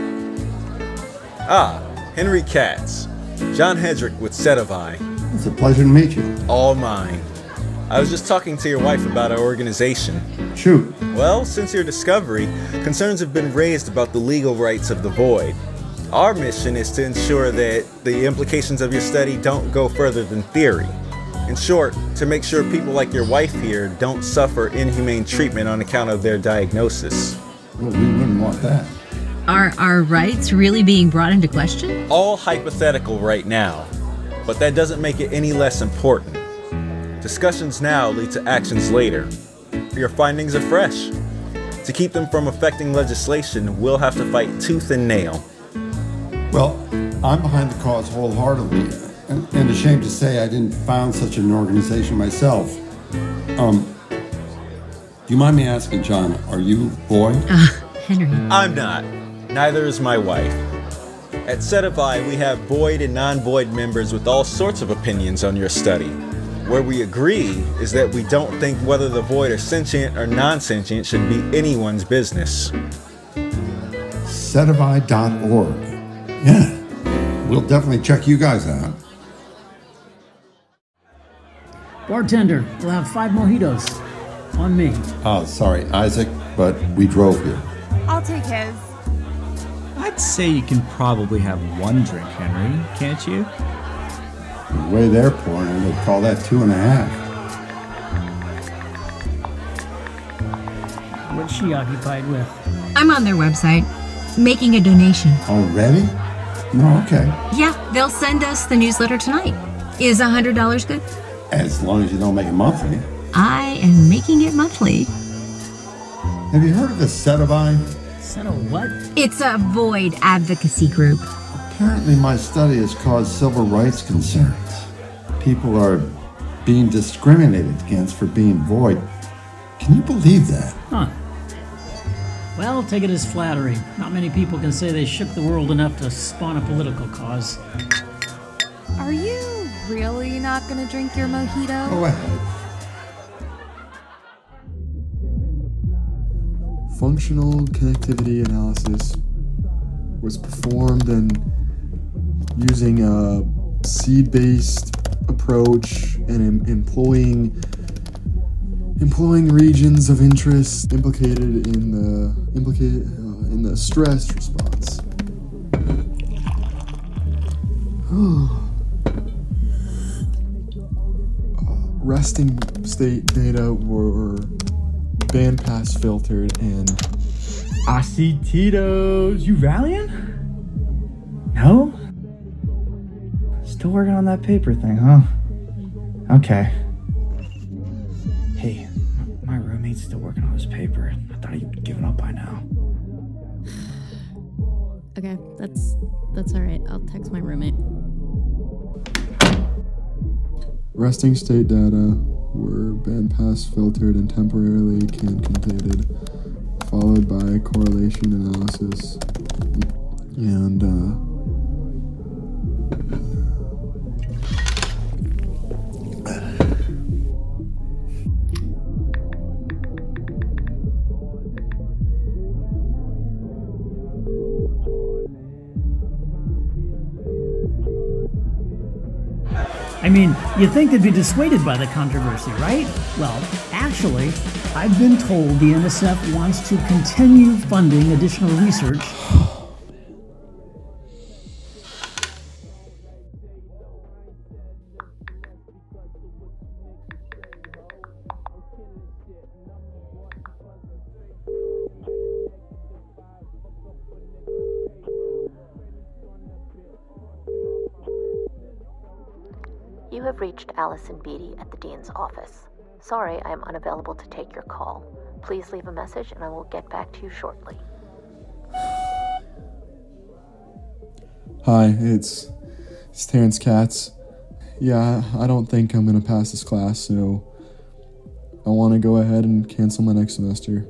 Ah, Henry Katz. John Hedrick with Sedivai. It's a pleasure to meet you. All mine. I was just talking to your wife about our organization. Shoot. Well, since your discovery, concerns have been raised about the legal rights of the Void. Our mission is to ensure that the implications of your study don't go further than theory. In short, to make sure people like your wife here don't suffer inhumane treatment on account of their diagnosis. Well, we wouldn't want that. Are our rights really being brought into question? All hypothetical right now, but that doesn't make it any less important. Discussions now lead to actions later. Your findings are fresh. To keep them from affecting legislation, we'll have to fight tooth and nail. Well, I'm behind the cause wholeheartedly, and, and ashamed to say I didn't found such an organization myself. Um, do you mind me asking, John, are you Void? Uh, Henry. I'm not. Neither is my wife. At Sedivai, we have Void and non-Void members with all sorts of opinions on your study. Where we agree is that we don't think whether the Void are sentient or non-sentient should be anyone's business. Sedivai dot org. Yeah, we'll definitely check you guys out. Bartender, we'll have five mojitos. On me. Oh, sorry, Isaac, but we drove here. I'll take his. I'd say you can probably have one drink, Henry, can't you? The way they're pouring it, they'd call that two and a half. What's she occupied with? I'm on their website, making a donation. Already? No, okay. Yeah, they'll send us the newsletter tonight. Is one hundred dollars good? As long as you don't make it monthly. I am making it monthly. Have you heard of the Sedivai? Set a what? It's a Void advocacy group. Apparently my study has caused civil rights concerns. People are being discriminated against for being Void. Can you believe that? Huh. Well, take it as flattery. Not many people can say they shook the world enough to spawn a political cause. Are you really not gonna drink your mojito? Go ahead. Functional connectivity analysis was performed and using a seed-based approach and em- employing employing regions of interest implicated in the implicated uh, in the stress response. uh, resting state data were bandpass filtered and I see Tito's. You rallying? No? Still working on that paper thing, huh? Okay. Hey, my roommate's still working on his paper. I thought he'd given up by now. Okay, that's that's all right. I'll text my roommate. resting state data were bandpass filtered and temporarily concatenated, followed by correlation analysis and uh, I mean, you'd think they'd be dissuaded by the controversy, right? Well, actually, I've been told the N S F wants to continue funding additional research. You have reached Allison Beatty at the Dean's office. Sorry, I am unavailable to take your call. Please leave a message and I will get back to you shortly. Hi, it's, it's Terrence Katz. Yeah, I don't think I'm going to pass this class, so I want to go ahead and cancel my next semester.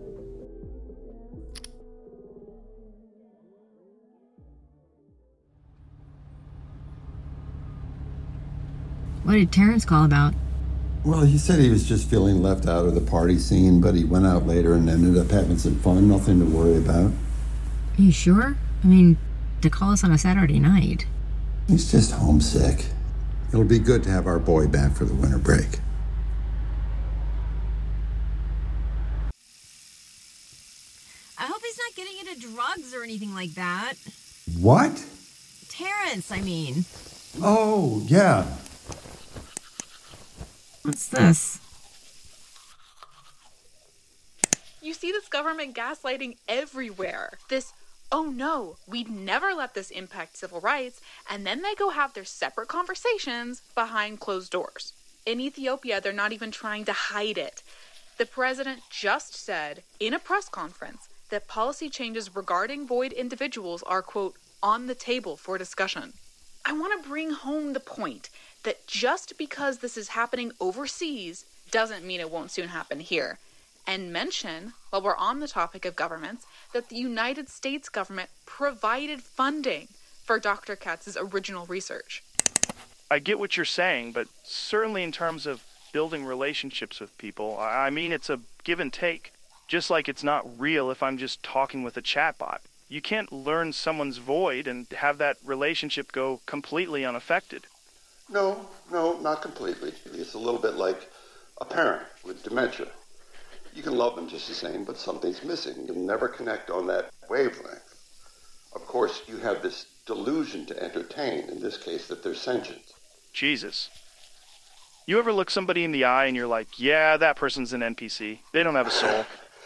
What did Terrence call about? Well, he said he was just feeling left out of the party scene, but he went out later and ended up having some fun. Nothing to worry about. Are you sure? I mean, to call us on a Saturday night. He's just homesick. It'll be good to have our boy back for the winter break. I hope he's not getting into drugs or anything like that. What? Terrence, I mean. Oh, yeah. What's this? You see this government gaslighting everywhere. This, oh no, we'd never let this impact civil rights, and then they go have their separate conversations behind closed doors. In Ethiopia, they're not even trying to hide it. The president just said in a press conference that policy changes regarding void individuals are, quote, on the table for discussion. I want to bring home the point that just because this is happening overseas doesn't mean it won't soon happen here. And mention, while we're on the topic of governments, that the United States government provided funding for Doctor Katz's original research. I get what you're saying, but certainly in terms of building relationships with people, I mean, it's a give and take. Just like it's not real if I'm just talking with a chatbot. You can't learn someone's void and have that relationship go completely unaffected. No, no, not completely. It's a little bit like a parent with dementia. You can love them just the same, but something's missing. You'll never connect on that wavelength. Of course, you have this delusion to entertain, in this case, that they're sentient. Jesus. You ever look somebody in the eye and you're like, yeah, that person's an N P C. They don't have a soul.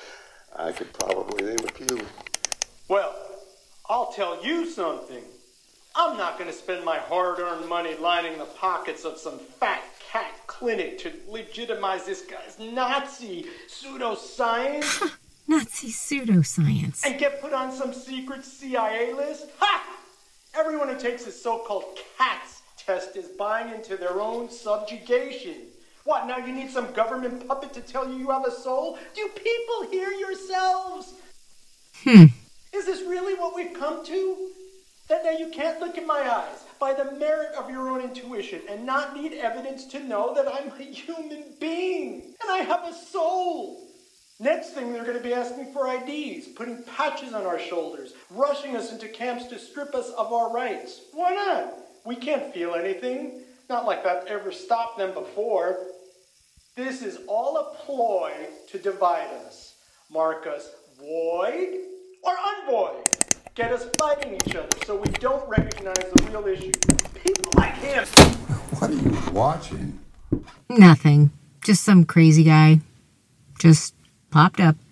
I could probably name a few. Well, I'll tell you something. I'm not going to spend my hard-earned money lining the pockets of some fat cat clinic to legitimize this guy's Nazi pseudoscience. Nazi pseudoscience. And get put on some secret C I A list. Ha! Everyone who takes this so-called CATS test is buying into their own subjugation. What, now you need some government puppet to tell you you have a soul? Do people hear yourselves? Hmm. Is this really what we've come to? That now you can't look in my eyes by the merit of your own intuition and not need evidence to know that I'm a human being and I have a soul. Next thing, they're going to be asking for I Ds, putting patches on our shoulders, rushing us into camps to strip us of our rights. Why not? We can't feel anything. Not like that ever stopped them before. This is all a ploy to divide us. Mark us void or unvoid. Get us fighting each other so we don't recognize the real issue. People like him. What are you watching? Nothing. Just some crazy guy. Just popped up.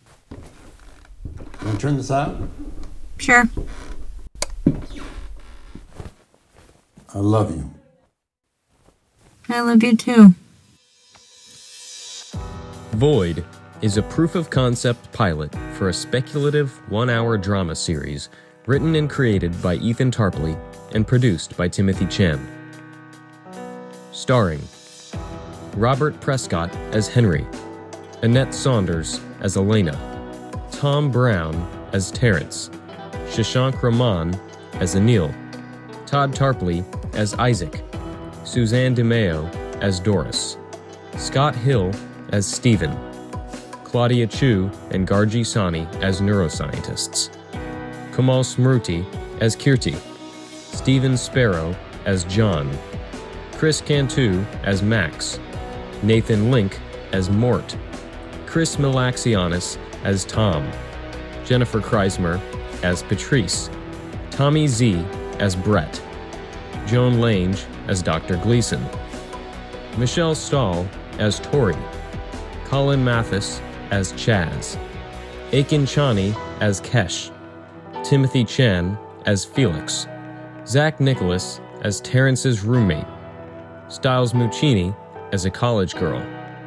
Want to turn this out? Sure. I love you. I love you too. Void is a proof-of-concept pilot for a speculative one-hour drama series written and created by Ethan Tarpley and produced by Timothy Chen. Starring Robert Prescott as Henry, Annette Saunders as Elena, Tom Brown as Terrence, Shashank Raman as Anil, Todd Tarpley as Isaac, Suzanne DeMeo as Doris, Scott Hill as Stephen, Claudia Chu and Gargi Sani as neuroscientists, Kamal Smruti as Kirti, Stephen Sparrow as John, Chris Cantu as Max, Nathan Link as Mort, Chris Milaxianis as Tom, Jennifer Kreismer as Patrice, Tommy Z as Brett, Joan Lange as Doctor Gleason, Michelle Stahl as Tori, Colin Mathis as Chaz, Aiken Chani as Kesh, Timothy Chen as Felix, Zach Nicholas as Terrence's roommate, Styles Muccini as a college girl,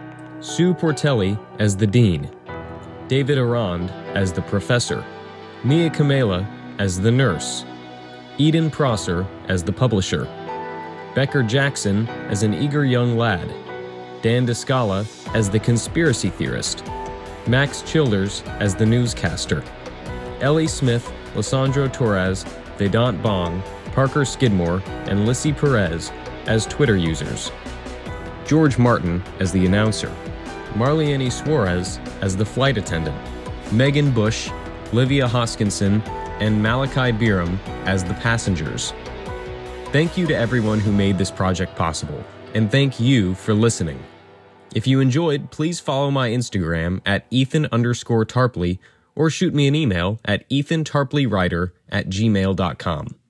Sue Portelli as the Dean, David Arand as the Professor, Mia Kamela as the Nurse, Eden Prosser as the Publisher, Becker Jackson as an eager young lad, Dan DeScala as the Conspiracy Theorist, Max Childers as the Newscaster, Ellie Smith, Lissandro Torres, Vedant Bong, Parker Skidmore, and Lissy Perez as Twitter users, George Martin as the announcer, Marliane Suarez as the flight attendant, Megan Bush, Livia Hoskinson, and Malachi Biram as the passengers. Thank you to everyone who made this project possible, and thank you for listening. If you enjoyed, please follow my Instagram at Ethan underscore Tarpley or shoot me an email at ethantarpleyWriter at gmail dot com.